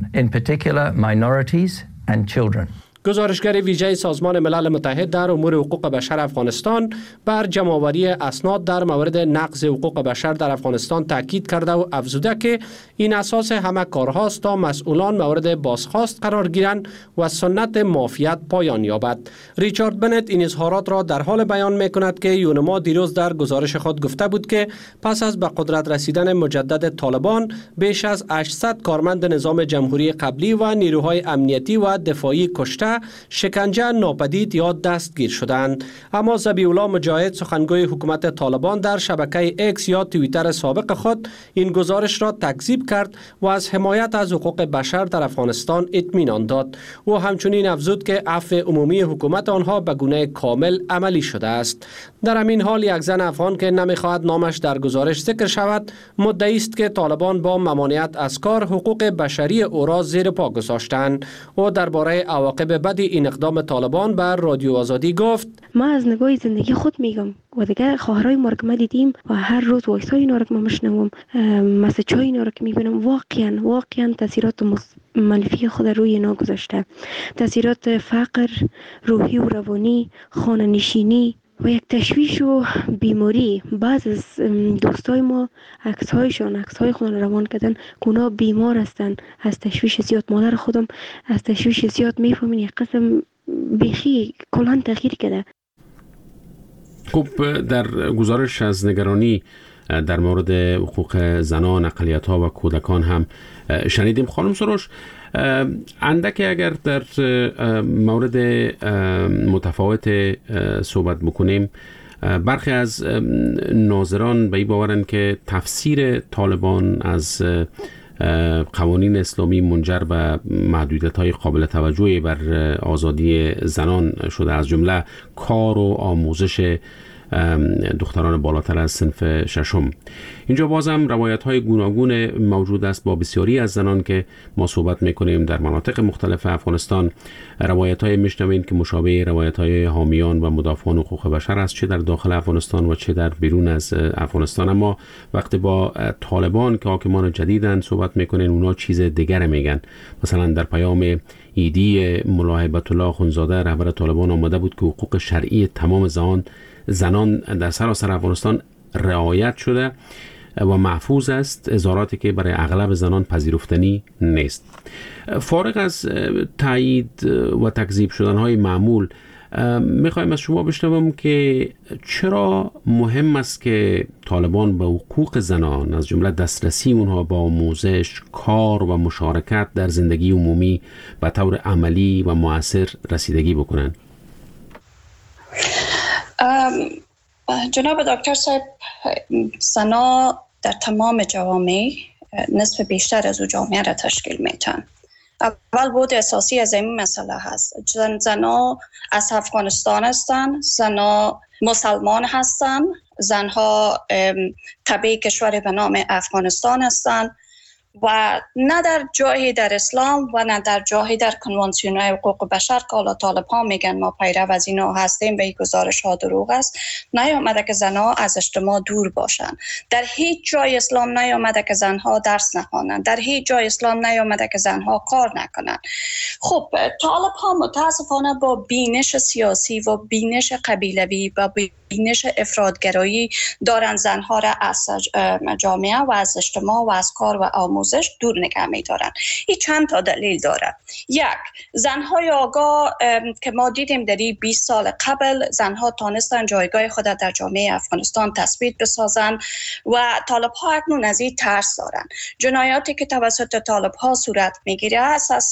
[SPEAKER 9] گزارشگر ویژه سازمان ملل متحد در امور حقوق بشر افغانستان بر جمع‌آوری اسناد در مورد نقض حقوق بشر در افغانستان تاکید کرده و افزوده که این اساس همه کارهاست تا مسئولان مورد بازخواست قرار گیرند و سنت مافیت پایان یابد. ریچارد بنت این اظهارات را در حال بیان می‌کند که یونما دیروز در گزارش خود گفته بود که پس از به قدرت رسیدن مجدد طالبان بیش از هشتصد کارمند نظام جمهوری قبلی و نیروهای امنیتی و دفاعی کشته، شکنجه، ناپدید یا دستگیر شدند. اما ذبیح‌الله مجاهد، سخنگوی حکومت طالبان، در شبکه ایکس یا توییتر سابق خود این گزارش را تکذیب کرد و از حمایت از حقوق بشر در افغانستان اطمینان داد. او همچنین افزود که عفو عمومی حکومت آنها به گونه کامل عملی شده است. در همین حال یک زن افغان که نمیخواهد نامش در گزارش ذکر شود، مدعی است که طالبان با ممانعت از کار حقوق بشری او را زیر پا گذاشتند. او درباره عواقب بد این اقدام طالبان بر رادیو آزادی گفت:
[SPEAKER 11] ما از نگاه زندگی خود میگم و دیگه خواهرای ما را که ما دیدیم و هر روز وایسای اینا را که ما میشنوم، مسیجای اینا را که میبینم، واقعا واقعا تاثیرات منفی خود روی اینا گذاشته. تاثیرات فقر، روحی و روانی، خانه نشینی و یک تشویش و بیماری. بعض از دوستای ما عکس‌هایشان عکس‌های خودن روان کردن که اونا بیمار هستند از تشویش زیاد. مادر خودم از تشویش زیاد میفهمین یک قسم بیخی کلان تغییر کرده.
[SPEAKER 4] خب در گزارش از نگرانی در مورد حقوق زنان، اقلیت‌ها و کودکان هم شنیدیم. خانم سروش، اندک اگر در مورد متفاوت صحبت بکنیم، برخی از ناظران به این باورند که تفسیر طالبان از قوانین اسلامی منجر به محدودیت‌های قابل توجهی بر آزادی زنان شده، از جمله کار و آموزش دختران بالاتر از صنف ششم. اینجا بازم روایت های گوناگون موجود است با بسیاری از زنان که ما صحبت میکنیم در مناطق مختلف افغانستان. روایت های میشنویم که مشابه روایت های حامیان و مدافعان حقوق بشر است، چه در داخل افغانستان و چه در بیرون از افغانستان. اما وقتی با طالبان که حاکمان جدیدن صحبت میکنین، اونا چیز دیگر میگن. مثلا در پیام ایدی ملا هیبت الله اخوندزاده رهبر طالبان آمده بود که حقوق شرعی تمام زنان زنان در سراسر افغانستان رعایت شده و محفوظ است، اظهاراتی که برای اغلب زنان پذیرفتنی نیست. فارغ از تایید و تکذیب شدن‌های معمول، میخوایم از شما بشنوم که چرا مهم است که طالبان به حقوق زنان از جمله دسترسی اونها با آموزش، کار و مشارکت در زندگی عمومی به طور عملی و مؤثر رسیدگی بکنن؟
[SPEAKER 7] جناب دکتر صاحب، زنان در تمام جوامع نصف بیشتر از او جامعه را تشکیل میتن. اول بود اساسی از این مسئله هست. زن زنها از افغانستان هستند، زنها مسلمان هستند، زنها تبع کشور به نام افغانستان هستند و نه در جایی در اسلام و نه در جایی در کنوانسیون حقوق بشر که حالا طالب ها میگن ما پیرو از اینا هستیم و این گزارش ها دروغ است، نیامده که زنها از اجتماع دور باشن. در هیچ جای اسلام نیامده که زنها درس نخوانند، در هیچ جای اسلام نیامده که زنها کار نکنند. خب طالب ها متاسفانه با بینش سیاسی و بینش قبیلوی و بینش افرادگرایی دارن زنها را از جامعه و از اجتماع و از کار و آموزش دور نگه می دارن. این چند تا دلیل داره. یک، زنهای آگاه که ما دیدیم در این بیست سال قبل زنها تانستن جایگاه خود در جامعه افغانستان تثبیت بسازن و طالب ها اکنون از این ترس دارن. جنایاتی که توسط طالب ها صورت میگیره اساس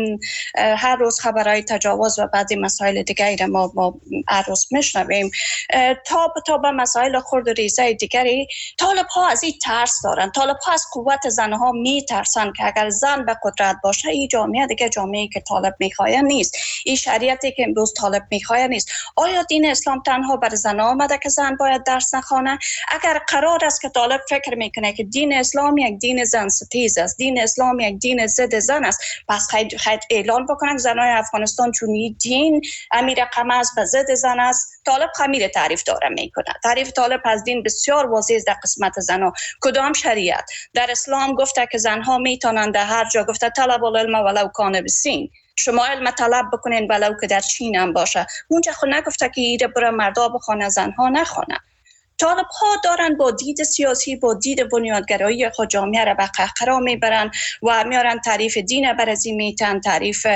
[SPEAKER 7] هر روز خبرهای تجاوز و بعضی مسائل دیگری ما ما هر روز میشنویم تا تا به مسائل خرد و ریزه دیگری. طالب ها از این ترس دارن. طالب ها از قوت زنها میترسن که اگر زن به قدرت باشه این جامعه دیگه جامعه‌ای که طالب میخواه نیست، این شریعتی که امروز طالب میخواه نیست. آیا دین اسلام تنها بر زن آمده که زن باید درس نخوانه؟ اگر قرار است که طالب فکر میکنه که دین اسلام یک دین زن ستیز است، دین اسلام یک دین ضد زن است، پس خیلی خیلی اعلان بکنه که زنای افغانستان چونی دین امیر قمز به ضد زن است. طالب خمیر تعریف داره میکنه. تعریف طالب از دین بسیار واضح در قسمت زنها. کدام شریعت در اسلام گفته که زنها میتونند در هر جا، گفته طلب العلم ولو کان بسین، شما علم طلب بکنین ولو که در چین هم باشه. اونجا خود نگفته که ایره برای مردا بخونه زنها نخونه. طالب ها دارن با دید سیاسی، با دید بنیادگرایی خود جامعه را به قهقرا میبرن و میارن تعریف دین برزی میتن، تعریف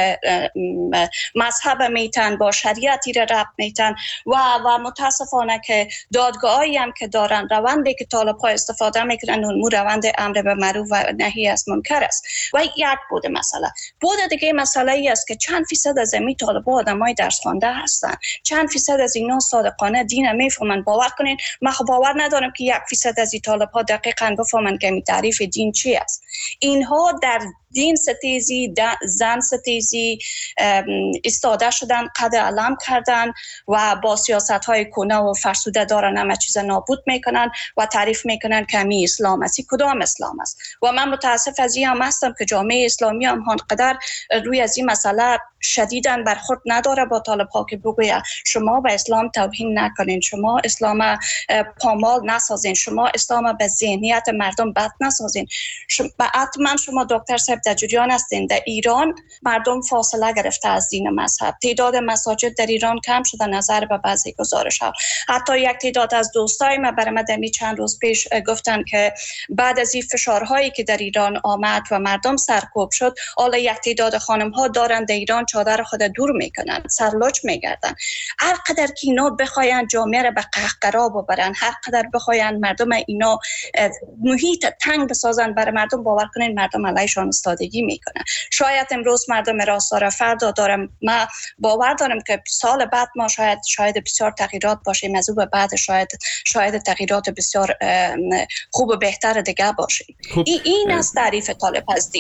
[SPEAKER 7] مذهب میتن، با شریعتی را ربط میتن و و متاسفانه که دادگاهایی هم که دارن، روندی که طالب ها استفاده میکنن اون روند امر به معروف و نهی از منکر است. و یک بود مسئله. بود دیگه مسئله ای است که چند فیصد از این طالب ها آدمای درس خوانده هستن، چند فیصد از اینا صادقانه دین میفهمن. باور کنین من خب باور ندارم که یک فیصد از این طالب ها دقیقاً بفهمن که تعریف دین چی است. اینها در دین ستیزی، زن ستیزی استاده شدن، قد علم کردن و با سیاست های کنه و فرسوده دارن همه چیز نابود میکنن و تعریف میکنن که می اسلام است. کدام اسلام است؟ و من متاسف از این هم هستم که جامعه اسلامی هم هنقدر روی از این مسئله شدیداً برخورد نداره با طالب ها که بگوید شما به اسلام توهین نکنین، شما اسلام پامال نسازین، شما اسلام به ذهنیت مردم بد نسازین. حتما شما دکتر صاحب در جریان هستین در ایران مردم فاصله گرفته از دین مذهب. تعداد مساجد در ایران کم شده نظر به بعضی گزارش ها. حتی یک تعداد از دوستای من برای من دمی چند روز پیش گفتن که بعد از این فشارهایی که در ایران آمد و مردم سرکوب شد، حالا یک تعداد خانم ها دارن در ایران چادر خود دور میکنن، سرلوچ میگردن. هر قدر که اینا بخواین جامعه را به قهقرا ببرن، هر قدر بخواین مردم اینا محیط تنگ بسازن برای مردم، باور کنین مردم علیشان استادگی میکنن. شاید امروز مردم راست داره، فردا دارم. من باور دارم که سال بعد ما شاید شاید بسیار تغییرات باشیم، از او به بعد شاید شاید تغییرات بسیار خوب و بهتر دیگه باشیم. این این از تعریف طالب از دین.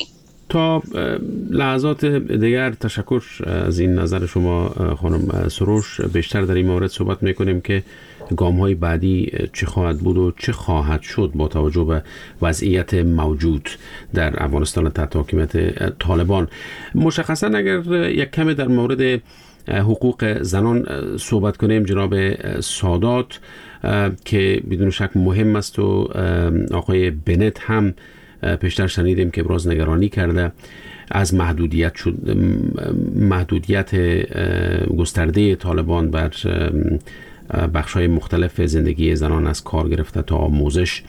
[SPEAKER 4] تا لحظات دیگر تشکر از این نظر شما خانم سروش. بیشتر در این مورد صحبت میکنیم که گام‌های بعدی چه خواهد بود و چه خواهد شد با توجه به وضعیت موجود در افغانستان تحت حاکمیت طالبان. مشخصا اگر یک کمی در مورد حقوق زنان صحبت کنیم، جناب سادات که بدون شک مهم است و آقای بنت هم پیشتر شنیدیم که ابراز نگرانی کرده از محدودیت شد محدودیت گسترده طالبان بر بخش‌های مختلف زندگی زنان از کار گرفته تا آموزش.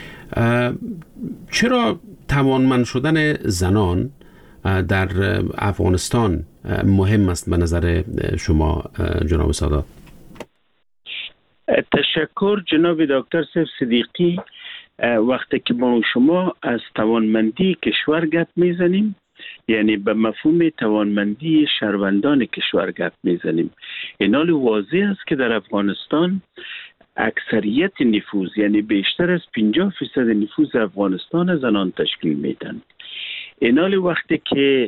[SPEAKER 4] چرا توانمند شدن زنان در افغانستان مهم است به نظر شما جناب سادات؟
[SPEAKER 6] تشکر جناب دکتر سیف صدیقی. وقتی که ما شما از توانمندی کشور گپ میزنیم، یعنی به مفهوم توانمندی شهروندان کشور گپ میزنیم، این حال واضح است که در افغانستان اکثریت نفوذ، یعنی بیشتر از پنجاه فیصد نفوذ افغانستان زنان تشکیل میدن. این حال وقتی که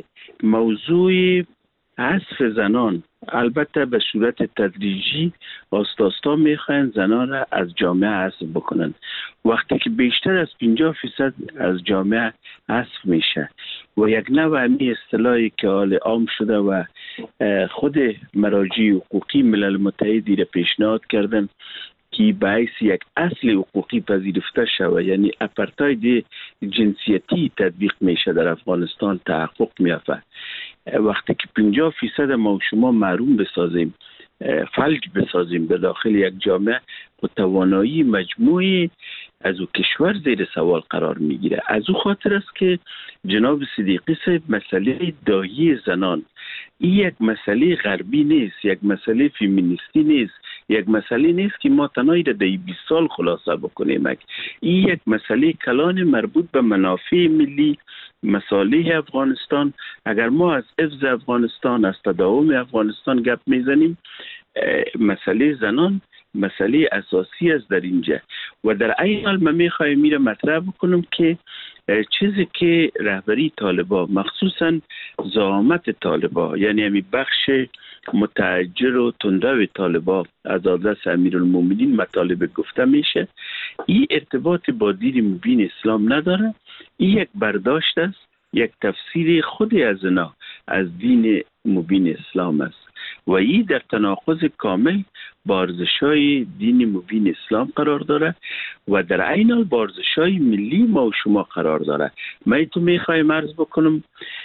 [SPEAKER 6] موضوع حذف زنان البته به صورت تدریجی آستاستا میخواین زنان را از جامعه حذف بکنن، وقتی که بیشتر از پنجاه فیصد از جامعه حذف میشه و یک نوع همی اصطلاحی که حال عام شده و خود مراجع حقوقی ملل متحدی را پیشنهاد کردن که باعث یک اصل حقوقی پذیرفته شود، یعنی اپارتاید جنسیتی تطبیق میشه در افغانستان تحقق میافته. وقتی که پنجاه فیصد ما و شما محروم بسازیم، فلج بسازیم به داخل یک جامعه، و توانایی مجموعی از او کشور زیر سوال قرار میگیره. از او خاطر است که جناب صدیقی صاحب مسئله دایی زنان این یک مسئله غربی نیست، یک مسئله فیمینیستی نیست، یک مسئله نیست که ما تنهایی در بیست سال خلاصه بکنیم. این یک مسئله کلان مربوط به منافع ملی، مصالح افغانستان. اگر ما از حفظ افغانستان، از تداوم افغانستان گپ میزنیم، مسئله زنان مسئله اساسی است در اینجا. و در این حال من میخوایم میره مطرح بکنم که چیزی که رهبری طالبا، مخصوصا زعامت طالبا، یعنی همی بخش متحجر و تندرو طالبا از آدرس امیرالمومنین مطالب گفته میشه، این ارتباط با دین مبین اسلام نداره. این یک برداشت است، یک تفسیر خود از اینا از دین مبین اسلام است و این در تناقض کامل با ارزش‌های دین مبین اسلام قرار داره و در عین حال با ارزش‌های ملی ما و شما قرار داره. من تو میخوایم عرض بکنم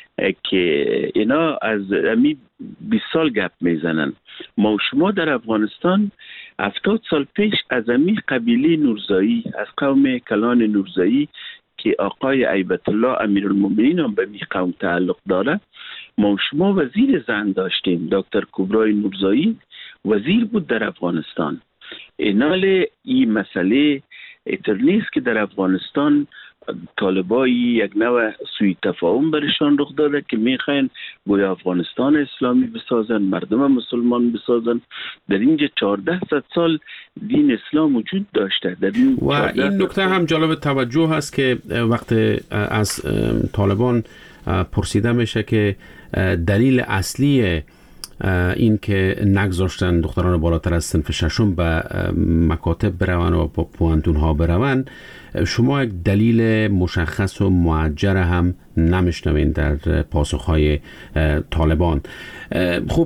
[SPEAKER 6] که اینا از امی بیست سال گپ میزنن. ما و شما در افغانستان هفتاد سال پیش از امی قبیله نورزایی، از قوم کلان نورزایی که آقای ایبت الله امیرالمومنین هم به می قوم تعلق داره، ما و شما وزیر زن داشتیم. دکتر کبرای نورزایی وزیر بود در افغانستان. اینال این مسئله ایتر نیست که در افغانستان طالبایی یک نوع سوی تفاهم برشان رخ داده که میخواین گویا افغانستان اسلامی بسازن، مردم مسلمان بسازن. در اینجا چهارده صد سال دین اسلام وجود داشته. در این
[SPEAKER 4] و این نکته هم جالب توجه هست که وقت از طالبان پرسیده میشه که دلیل اصلی این که نگذاشتن دختران بالاتر از صنف ششم به مکاتب برون و با پوانتون ها برون، شما یک دلیل مشخص و معجر هم نمیشنوین در پاسخهای طالبان. خب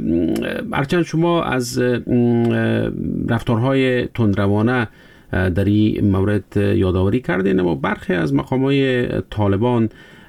[SPEAKER 4] هرچند شما از رفتارهای تندروانه در این مورد یادآوری کردین، اما برخی از مقامهای طالبان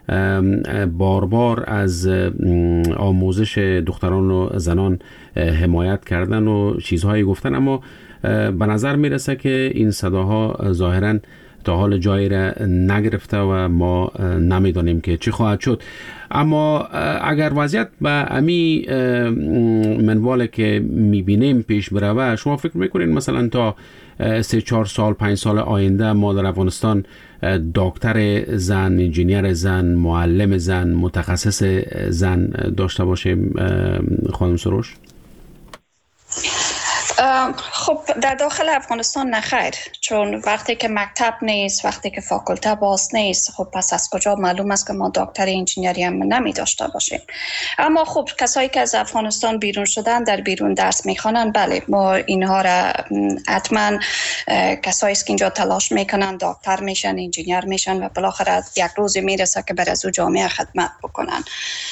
[SPEAKER 4] بار بار از آموزش دختران و زنان حمایت کردن و چیزهایی گفتن، اما به نظر میرسه که این صداها ظاهراً تا حال جایی را نگرفته و ما نمیدانیم که چی خواهد شد. اما اگر وضعیت به امی منواله که میبینیم پیش بروه، شما فکر میکنین مثلا تا سه چهار سال پنج سال آینده ما در افغانستان دکتر زن، انجینیر زن، معلم زن، متخصص زن داشته باشیم خانم سروش؟
[SPEAKER 7] خب در داخل افغانستان نخیر، چون وقتی که مکتب نیست، وقتی که فاکولته باز نیست، خب پس از کجا معلوم است که ما دکتر انجینیری هم نمی داشته باشیم. اما خب کسایی که از افغانستان بیرون شدن در بیرون درس میخوانن، بله ما اینها را حتما کسایی که اینجا تلاش میکنن دکتر میشن، انجینیر میشن و بالاخره یک روزی میرسه که بر از او جامعه خدمت بکنن.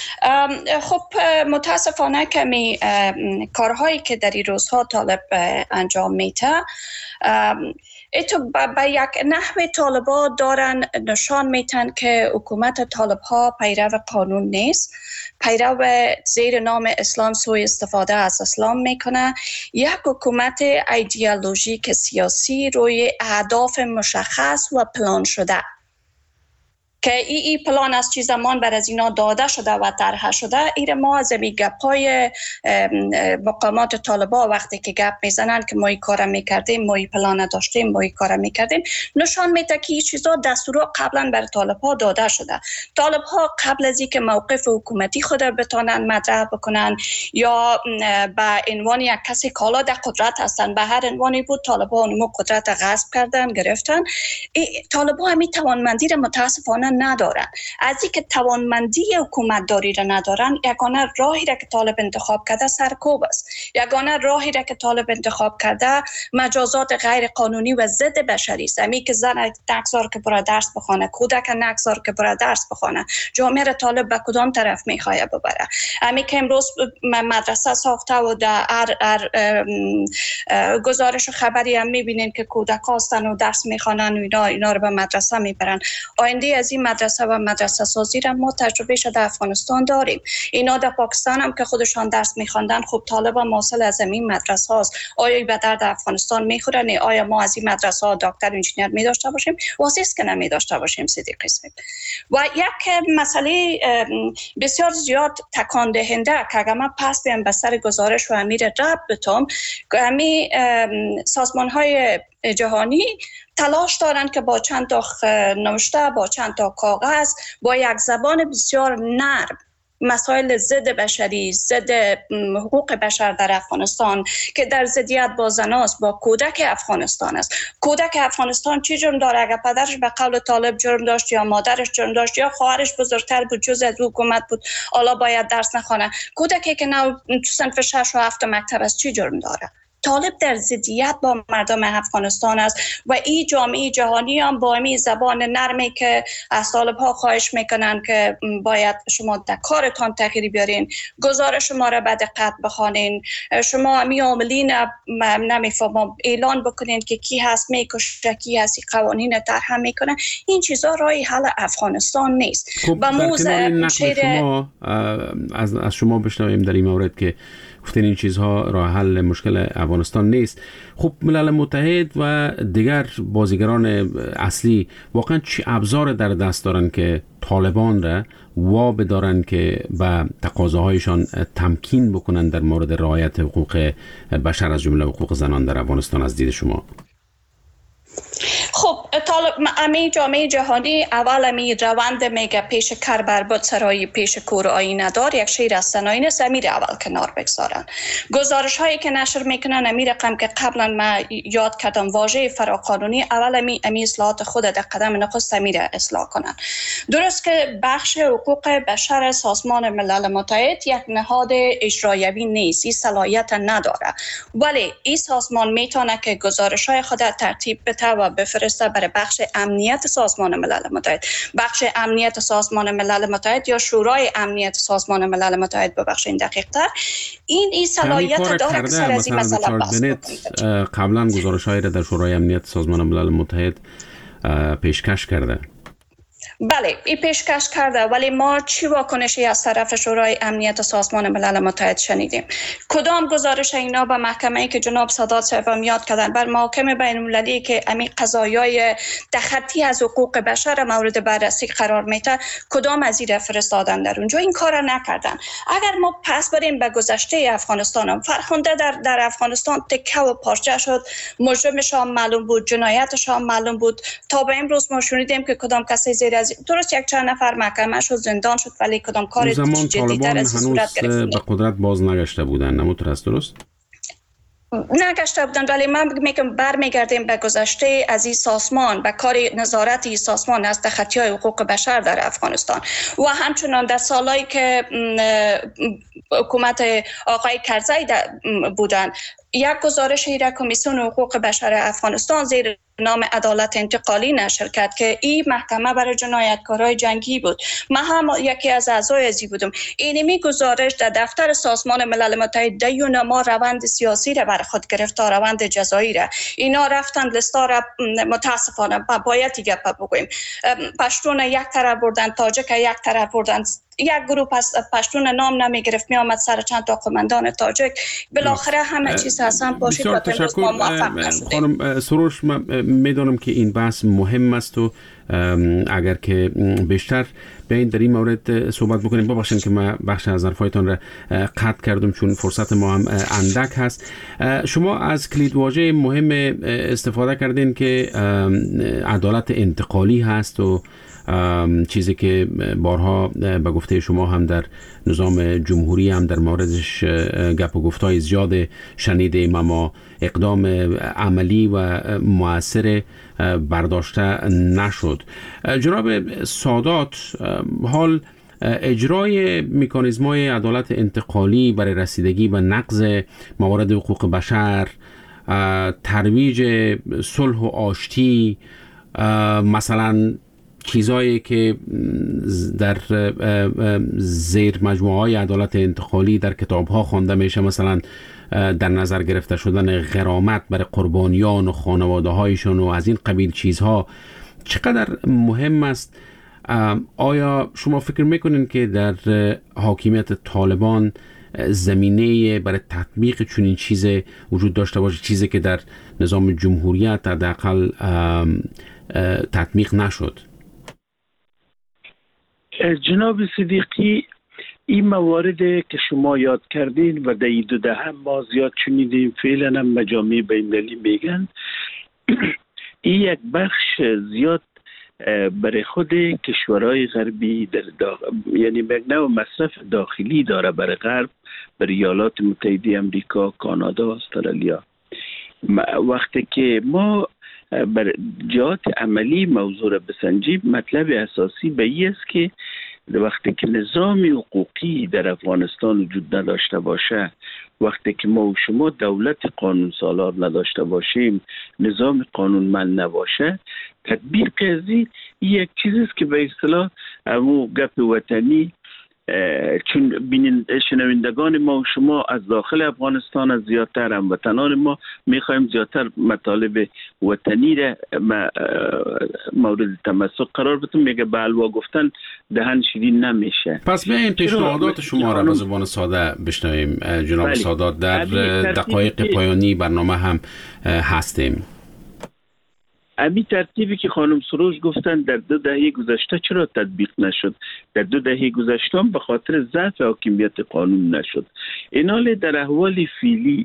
[SPEAKER 7] خب متاسفانه کمی کارهایی که در این روزها طالب انجام میده ایتو به یک نحو طالبا دارن نشان میتن که حکومت طالب ها پیرو قانون نیست، پیرو زیر نام اسلام سوء استفاده از اسلام میکنه، یک حکومت ایدئولوژیک سیاسی روی اهداف مشخص و پلان شده که ای ای پلان از چی زمان بر از اینا داده شده و طرح شده. ایره ما از این گپای مقامات طالبا وقتی که گپ میزنن که ما این کار میکردیم، ما این پلان داشتیم، ما این کار میکردیم، نشان میده که این چیزا دستورا قبلا بر طالبا داده شده. طالبا قبل از اینکه موقف حکومتی خود بتونن مطرح بکنن یا به عنوان یک کسی کالا در قدرت هستن، به هر عنوانی بود طالبا اونمو قدرت غصب کردن، گرفتن. طالبا همین توانمندی را متاسفانه ندارن. از اینکه توانمندی حکومت داری را ندارن، یگانه راهی را که طالب انتخاب کرده سرکوب است. یگانه راهی را که طالب انتخاب کرده مجازات غیر قانونی و ضد بشری است. امی که زن نگذار که برای درس بخونه، کودک نگذار که برای درس بخونه، جامعه را طالب به کدام طرف میخواه ببره؟ امی که امروز مدرسه ساخته و در ار ار گزارش و خبری هم میبینین که کودک هستن و درس میخوانن و اینا اینا رو به مدرسه میبرن. آینده از این مدرسه و مدرسه سازی را ما تجربه شده در افغانستان داریم. اینا در پاکستان هم که خودشان درس میخواندن، خب طالب هم حاصل از این مدرسه هاست. آیا به درد افغانستان میخوره؟ نه. آیا ما از این مدرسه ها دکتر انجینیر میداشته باشیم؟ واسه است که نمیداشته باشیم صدیق اسم. و یک مسئله بسیار زیاد تکان دهنده که اگر من پس بیام به سر گزارش و امیر رب بتم، همی سازمان های جهانی تلاش دارن که با چند تا نوشته، با چند تا کاغذ، با یک زبان بسیار نرم مسائل ضد بشری، ضد حقوق بشر در افغانستان که در ضدیت با زناست، با کودک افغانستان است. کودک افغانستان چی جرم داره؟ اگر پدرش به قول طالب جرم داشت یا مادرش جرم داشت یا خواهرش بزرگتر بود، جز از حکومت بود، حالا باید درس نخونه. کودکی که نو تو صنف شش و هفت مکتب است چی جرم داره؟ طالب در ضدیت با مردم افغانستان است و این جامعه جهانی هم با این زبان نرمی که از طالب‌ها خواهش میکنن که باید شما در کارتان تغییر بیارین، گزارش ما را به دقت بخوانین، شما می عاملین نمیفهمم اعلان بکنین که کی هست میکشه، کی هست قوانین طرح میکنه. این چیزا راه حل افغانستان نیست.
[SPEAKER 4] خب در کنار نقل شما از از شما بشنویم در این مورد که گفتین این چیزها راه حل مشکل افغانستان نیست. خب ملل متحد و دیگر بازیگران اصلی واقعا چه ابزار در دست دارن که طالبان را وا بدارن که به تقاضاهایشان تمکین بکنن در مورد رعایت حقوق بشر از جمله حقوق زنان در افغانستان از دید شما؟
[SPEAKER 7] خب طالب امی جامعه جهانی اول امی روند میگه پیش کر برباد سرایی پیش کور آینه دار، یک شیر از سنایی نیست، امیر اول کنار بگذارن. گزارش هایی که نشر میکنن امی رقم که قبلا ما یاد کردم واژه فراقانونی، اول امی امی اصلاحات خود در قدم نخست امیر اصلاح کنن. درست که بخش حقوق بشر سازمان ملل متحد یک نهاد اجرایی نیست، این صلاحیت نداره، ولی این سازمان میتونه که گزارش های خود ترتیب بده و بفرسته برای بخش امنیت سازمان ملل متحد. بخش امنیت سازمان ملل متحد یا شورای امنیت سازمان ملل متحد ببخشید دقیق تر این این صلاحیت داره که سر از این مسئله بحث بکنید.
[SPEAKER 4] قبلا گزارش‌هایی را در شورای امنیت سازمان ملل متحد پیشکش کرده.
[SPEAKER 7] بله این پیشکش کرده، ولی ما چی واکنشی از طرف شورای امنیت سازمان ملل متحد شنیدیم؟ کدام گزارش اینا به محکمه‌ای که جناب سادات صاحب یاد کردن، بر محاکمه بین المللی که امی قضایای تخطی از حقوق بشر مورد بررسی قرار میده، کدام از این فرستادن در اونجا؟ این کارا نکردن. اگر ما پس بریم به گذشته افغانستان، هم فرخنده در در افغانستان تکه و پارچه شد، مجرمش هم معلوم بود، جنایتش هم معلوم بود، تا به امروز ما شنیدیم که کدام کسی زیر از درست یک چند نفر محکمه شد، زندان شد، ولی کدام کار جدی‌تر از این صورت گرفت.
[SPEAKER 4] به قدرت باز نگشته بودن، نموتر است درست؟
[SPEAKER 7] نگشته بودند، ولی من میگم برمیگردیم به گذشته از این سازمان، به کار نظارت این سازمان از تخطی‌های حقوق بشر در افغانستان و همچنان در سالهایی که حکومت آقای کرزی بودند یک گزارشی را کمیسیون حقوق بشر افغانستان زیر نام عدالت انتقالی نشر کرد که این محکمه برای جنایتکارای جنگی بود. من هم یکی از اعضای ازی بودم. اینمی گزارش در دفتر سازمان ملل متحد دیون ما روند سیاسی را بر خود گرفت تا روند جزایی را. اینا رفتند لستا را متاسفانه باید دیگه بگویم پشتون یک طرف بردن، تاجک یک طرف بردن، یک گروه پشتون نام نمی گرفت می آمد سر چند تا قماندان تاجک. بالاخره همه چیز حسن باشید و
[SPEAKER 4] تشکر خانم سروش. من میدونم که این بحث مهم است و اگر که بیشتر بیاین در این مورد صحبت بکنیم. ببخشید که من بخش از حرفایتان را قطع کردم چون فرصت ما هم اندک هست. شما از کلیدواژه مهم استفاده کردین که عدالت انتقالی هست و چیزی که بارها به گفته شما هم در نظام جمهوری هم در موردش گپ و گفتای زیاد شنیدیم اما اقدام عملی و مؤثر برداشته نشد. جناب سادات، حال اجرای مکانیزم‌های عدالت انتقالی برای رسیدگی به نقض موارد حقوق بشر، ترویج صلح و آشتی، مثلا چیزایی که در زیر مجموعه‌های عدالت انتقالی در کتاب‌ها خوانده میشه، مثلا در نظر گرفته شدن غرامت برای قربانیان و خانواده‌هایشون و از این قبیل چیزها، چقدر مهم است؟ آیا شما فکر میکنین که در حاکمیت طالبان زمینه برای تطبیق چنین چیز وجود داشته باشه، چیزی که در نظام جمهوریت حداقل تطبیق نشد؟
[SPEAKER 6] جناب صدیقی، این موارد که شما یاد کردین و در این دو دهه ما زیاد شنیدیم، فعلا هم مجامع بین‌المللی میگن این یک بخش زیاد برای خود کشورهای غربی در داخل، یعنی یک نوع مصرف داخلی داره برای غرب، برای ایالات متحده امریکا، کانادا، استرالیا. وقتی که ما بر جهات عملی موضوع را بسنجیم، مطلب اساسی به این است که وقتی که نظام حقوقی در افغانستان وجود نداشته باشه، وقتی که ما و شما دولت قانون سالار نداشته باشیم، نظام قانونمند نباشه، تطبیق از این یک چیزی است که به اصطلاح همون گپ وطنی، چون بینین شنوندگان ما و شما از داخل افغانستان از زیادتر هموطنان ما میخوایم زیادتر مطالب وطنی را مورد تمسک قرار بدیم. میگه به حلوا گفتن دهن شیرین نمیشه.
[SPEAKER 4] پس بیاین پیشنهادات شما را به زبان ساده بشنویم جناب بله. سادات، در دقایق پایانی برنامه هم هستیم.
[SPEAKER 6] امی ترتیبی که خانم سروش گفتن در دو دهه گذشته چرا تطبیق نشد؟ در دو دهه گذشته به خاطر ضعف حاکمیت قانون نشد. اینال در احوال فعلی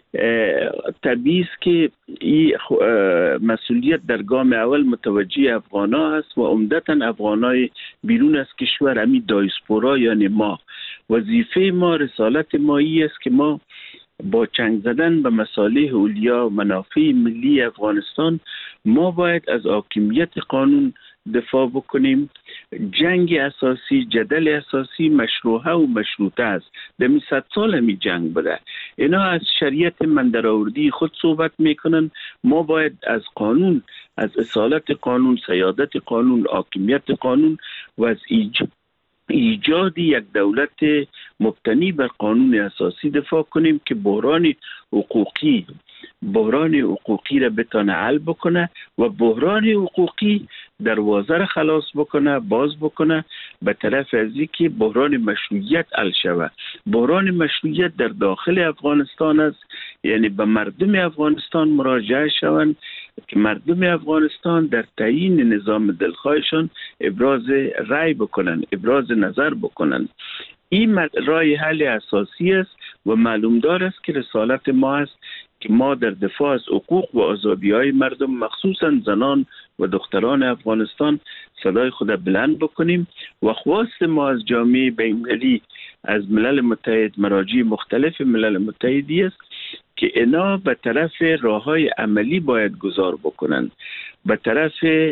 [SPEAKER 6] طبیعی است که این مسئولیت در گام اول متوجه افغانا است و عمدتا افغانای بیرون از کشور، امی دایسپورا یعنی ما. وظیفه ما، رسالت ما ای است که ما با چنگ زدن به مصالح اولیا و منافع ملی افغانستان ما باید از حاکمیت قانون دفاع بکنیم. جنگ اساسی، جدل اساسی مشروعه و مشروطه است. دمی صد سال همی جنگ بوده. اینا از شریعت من درآوردی خود صحبت میکنن. ما باید از قانون، از اصالت قانون، سیادت قانون، حاکمیت قانون و از ایجاد ایجاد یک دولت مبتنی بر قانون اساسی دفاع کنیم که بحران حقوقی بحران حقوقی را بتانه حل بکنه و بحران حقوقی دروازه را خلاص بکنه، باز بکنه به طرف از اینکه بحران مشروعیت حل شود. بحران مشروعیت در داخل افغانستان است، یعنی به مردم افغانستان مراجعه شوند که مردم افغانستان در تعیین نظام دلخواهشان ابراز رأی بکنن، ابراز نظر بکنن. این راه حل اساسی است و معلوم دار است که رسالت ما است که ما در دفاع از حقوق و آزادی‌های مردم، مخصوصا زنان و دختران افغانستان، صدای خود بلند بکنیم و خواست ما از جامعه بین‌المللی، از ملل متحد، مراجع مختلف ملل متحدی است که اینا به طرف راههای عملی باید گذار بکنن، به طرف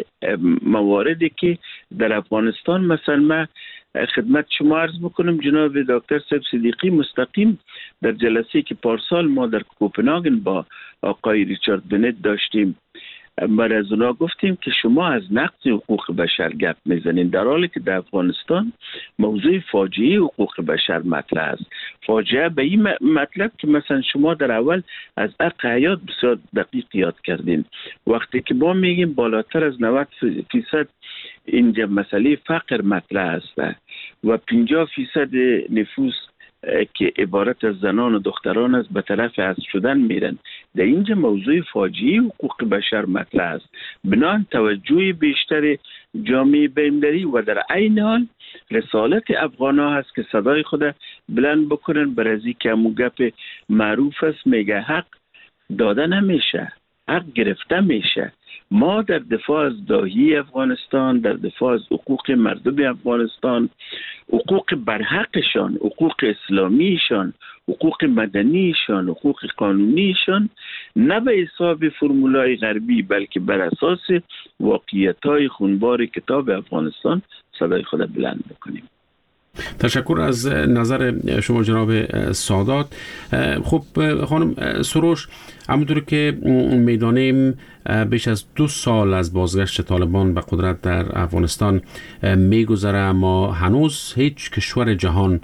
[SPEAKER 6] مواردی که در افغانستان. مثلا من خدمت شما عرض بکنم جناب دکتر صاحب صدیقی مستقیم در جلسه که پارسال ما در کوپنهاگن با آقای ریچارد بنت داشتیم، بر از اونا گفتیم که شما از نقض حقوق بشر گپ میزنین، در حالی که در افغانستان موضوع فاجعه حقوق بشر مطرح است. فاجعه به این مطلب که مثلا شما در اول از حق حیات بسیار دقیق یاد کردین، وقتی که ما میگیم بالاتر از نود فیصد اینجا مسئله فقر مطرح است و پنجاه فیصد نفوس که عبارت از زنان و دختران است به طرف حذف شدن میرن. در اینجا موضوع فاجعه حقوق بشر مطرح است. بنابراین توجه بیشتر جامعه بین‌المللی و در عین حال رسالت افغان‌ها هست که صدای خود بلند بکنن بر از اینکه همون گپ معروف است، میگه حق داده نمیشه، حق گرفته میشه. ما در دفاع از داهی افغانستان، در دفاع از حقوق مردم افغانستان، حقوق برحقشان، حقوق اسلامیشان، حقوق مدنیشان، حقوق قانونیشان، نه به حساب فرمولای غربی بلکه بر اساس واقعیت‌های خونبار کتاب افغانستان صدای خود بلند بکنیم.
[SPEAKER 4] تشکر از نظر شما جناب سادات. خب خانم سروش، همونطور که میدانیم بیش از دو سال از بازگشت طالبان به قدرت در افغانستان میگذره، اما هنوز هیچ کشور جهان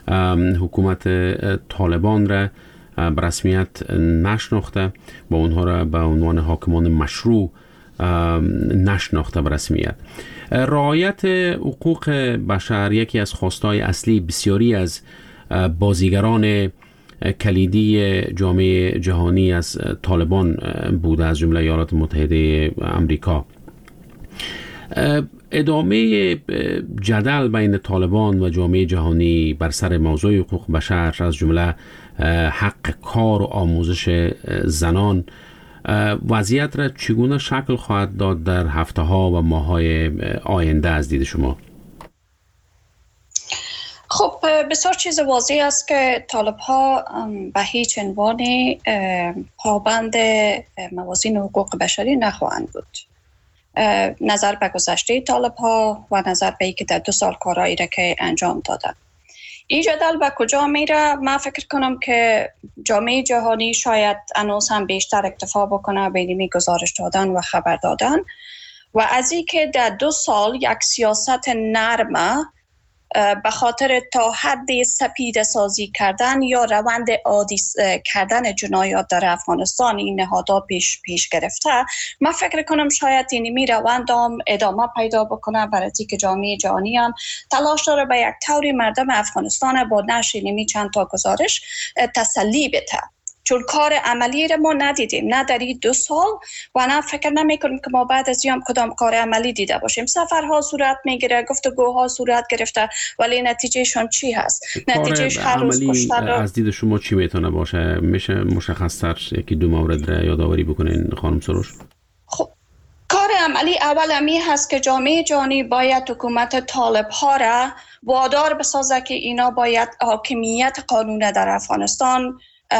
[SPEAKER 4] حکومت طالبان را به رسمیت نشناخته، با اونها را به عنوان حاکمان مشروع نشناخته به رسمیت. رعایت حقوق بشر یکی از خواستهای اصلی بسیاری از بازیگران کلیدی جامعه جهانی از طالبان بوده، از جمله ایالات متحده آمریکا. ادامه جدل بین طالبان و جامعه جهانی بر سر موضوع حقوق بشر، از جمله حق کار و آموزش زنان، وضعیت را چگونه شکل خواهد داد در هفته ها و ماه های آینده از دید شما؟
[SPEAKER 7] خب بسیار چیز واضح است که طالب ها به هیچ عنوان پابند موازین حقوق بشری نخواهند بود. نظر به گذشته طالب ها و نظر به اینکه در دو سال کارهایی را که انجام دادن، این جدل به کجا میره؟ من فکر کنم که جامعه جهانی شاید هنوز هم بیشتر اکتفا بکنه بین گزارش دادن و خبر دادن و از این که در دو سال یک سیاست نرمه به خاطر تا حد سپیده سازی کردن یا روند عادی کردن جنایات در افغانستان این نهادها پیش پیش گرفته، من فکر کنم شاید اینمی روند هم ادامه پیدا بکنه، برای اینکه جامعه جهانی هم تلاش داره به یک طوری مردم افغانستان با نشر اینمی چند تا گزارش تسلی بده، چون کار عملی را ما ندیدیم، نه در این دو سال و نه فکر نمی کنیم که ما بعد از این کدام کار عملی دیده باشیم. سفرها صورت میگیره، گفتگوها صورت گرفته، ولی نتیجهشان چی هست؟ نتیجهش هر روز کشتن.
[SPEAKER 4] از دید شما چی میتونه باشه؟ میشه مشخص‌تر یکی دو مورد را یادآوری بکنین خانم سروش؟
[SPEAKER 7] خب کار عملی اول امی هست که جامعه جهانی باید حکومت طالب ها را وادار بسازه که اینا باید حاکمیت قانون در افغانستان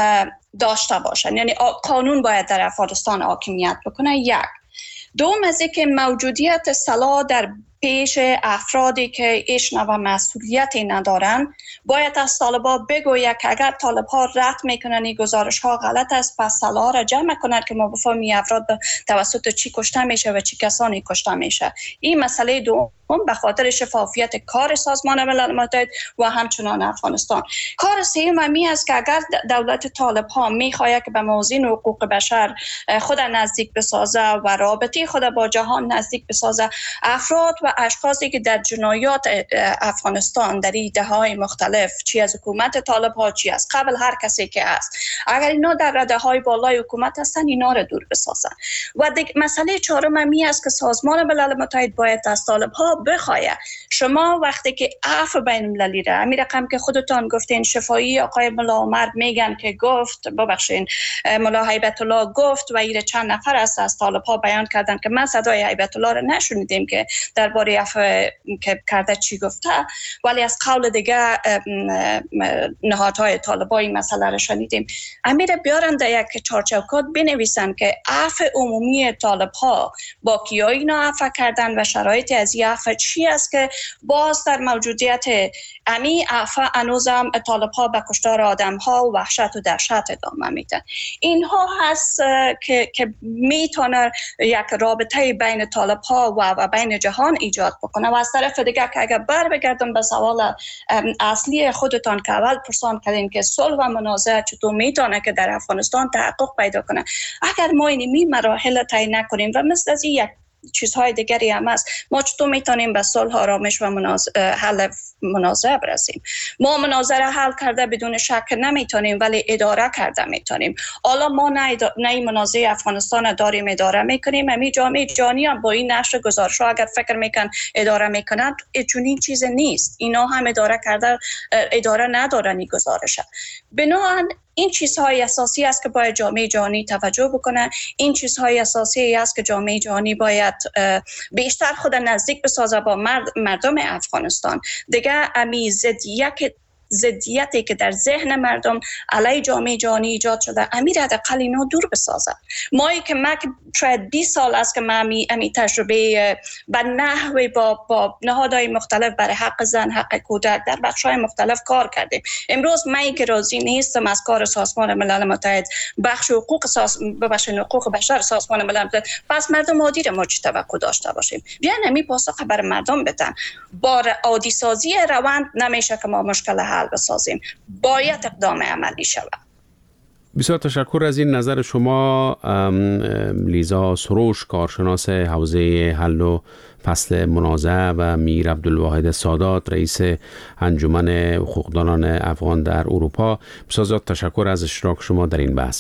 [SPEAKER 7] داشته باشن، یعنی قانون باید در افغانستان حاکمیت بکنه. یک دوم از اینکه موجودیت سلاح در پیش افرادی که ایشنا و مسئولیتی ندارن باید از طالبا بگوید که اگر طالبها رد میکنن این گزارش ها غلط است، پس سلاح را جمع کنند که ما بفهمیم افراد توسط چی کشته میشه و چی کسانی کشته میشه. این مسئله دوم به خاطر شفافیت کار سازمان ملل متحد و همچنان افغانستان. کار سوم همی است که اگر دولت طالب ها میخواهد که به موازین حقوق بشر خود نزدیک بسازه و رابطه خود با جهان نزدیک بسازه، افراد و اشخاصی که در جنایات افغانستان در این دهه‌های مختلف، چی از حکومت طالب ها چی از قبل هر کسی که هست، اگر اینا در رده های بالای حکومت هستن اینا را دور بسازن. و مسئله چهارم همی است که سازمان ملل متحد باید از طالب ها بخواهد شما وقتی که عفو بین المللی را، همین رقم که خودتان گفتین شفایی آقای ملا عمر میگن که گفت، ببخشین ملا هیبت الله گفت و ایره چند نفر است از طالب ها بیان کردن که من صدای هیبت الله را نشنیدیم که در درباره عفو که کرده چی گفته، ولی از قول دیگه نهادهای طالبان این مسئله را شنیدیم. امیر بیارن در یک چارچوکات بنویسن که عفو عمومی طالب ها با کیا اینا عفو کردن و شرایط از این عفو چی است که باز در موجودیت امی عفو هنوزم طالب ها به کشتار آدم ها و وحشت و دهشت ادامه میدن. اینها هست که که میتونه یک رابطه بین طالب ها و, و بین جهان ایجاد بکنه. و از طرف دیگه که اگر بر بگردم به سوال اصلی خودتان که اول پرسان کردین که صلح و منازعه چطور میتونه که در افغانستان تحقق پیدا کنه، اگر ما این مراحل طی نکنیم و مثل از یک چیزهای دیگری هم هست، ما چطور میتونیم به صلح، آرامش و منازعه حل منازعه برسیم؟ ما منازعه حل کرده بدون شک نمیتونیم، ولی اداره کرده میتونیم. حالا ما نه نه منازعه افغانستان داریم اداره میکنیم، همین جامعه جهانی هم با این نشر گزارش ها اگر فکر میکن اداره میکنن، چون این چیز نیست. اینا هم اداره کرده اداره ندارن این گزارشه. بنابراین این چیزهای اساسی است که باید جامعه جهانی توجه بکنه. این چیزهای اساسی است که جامعه جهانی باید بیشتر خود نزدیک بسازه با مرد، مردم افغانستان. دیگه امی ضدیت ضدیتی که در ذهن مردم علیه جامعه جهانی ایجاد شده، امیر حداقل اینا دور بسازه. مایی که من شاید بیست سال است که من امی تجربه به نحوی با با نهادهای مختلف برای حق زن، حق کودک در بخش‌های مختلف کار کردیم. امروز من که راضی نیستم از کار سازمان ملل متحد، بخش حقوق ساز بخش حقوق بشر سازمان ملل متحد، پس مردم عادی ما چی توقع داشته باشیم؟ بیان امی پاسخ برای مردم بدن. با عادی سازی روند نمیشه که ما مشکل حل بسازیم، باید اقدام عملی شود.
[SPEAKER 4] بسیار تشکر از این نظر شما لیزا سروش، کارشناس حوزه حل و فصل منازعه، و میر عبدالواحد سادات، رئیس انجمن حقوقدانان افغان در اروپا. بسیار تشکر از اشتراک شما در این بحث.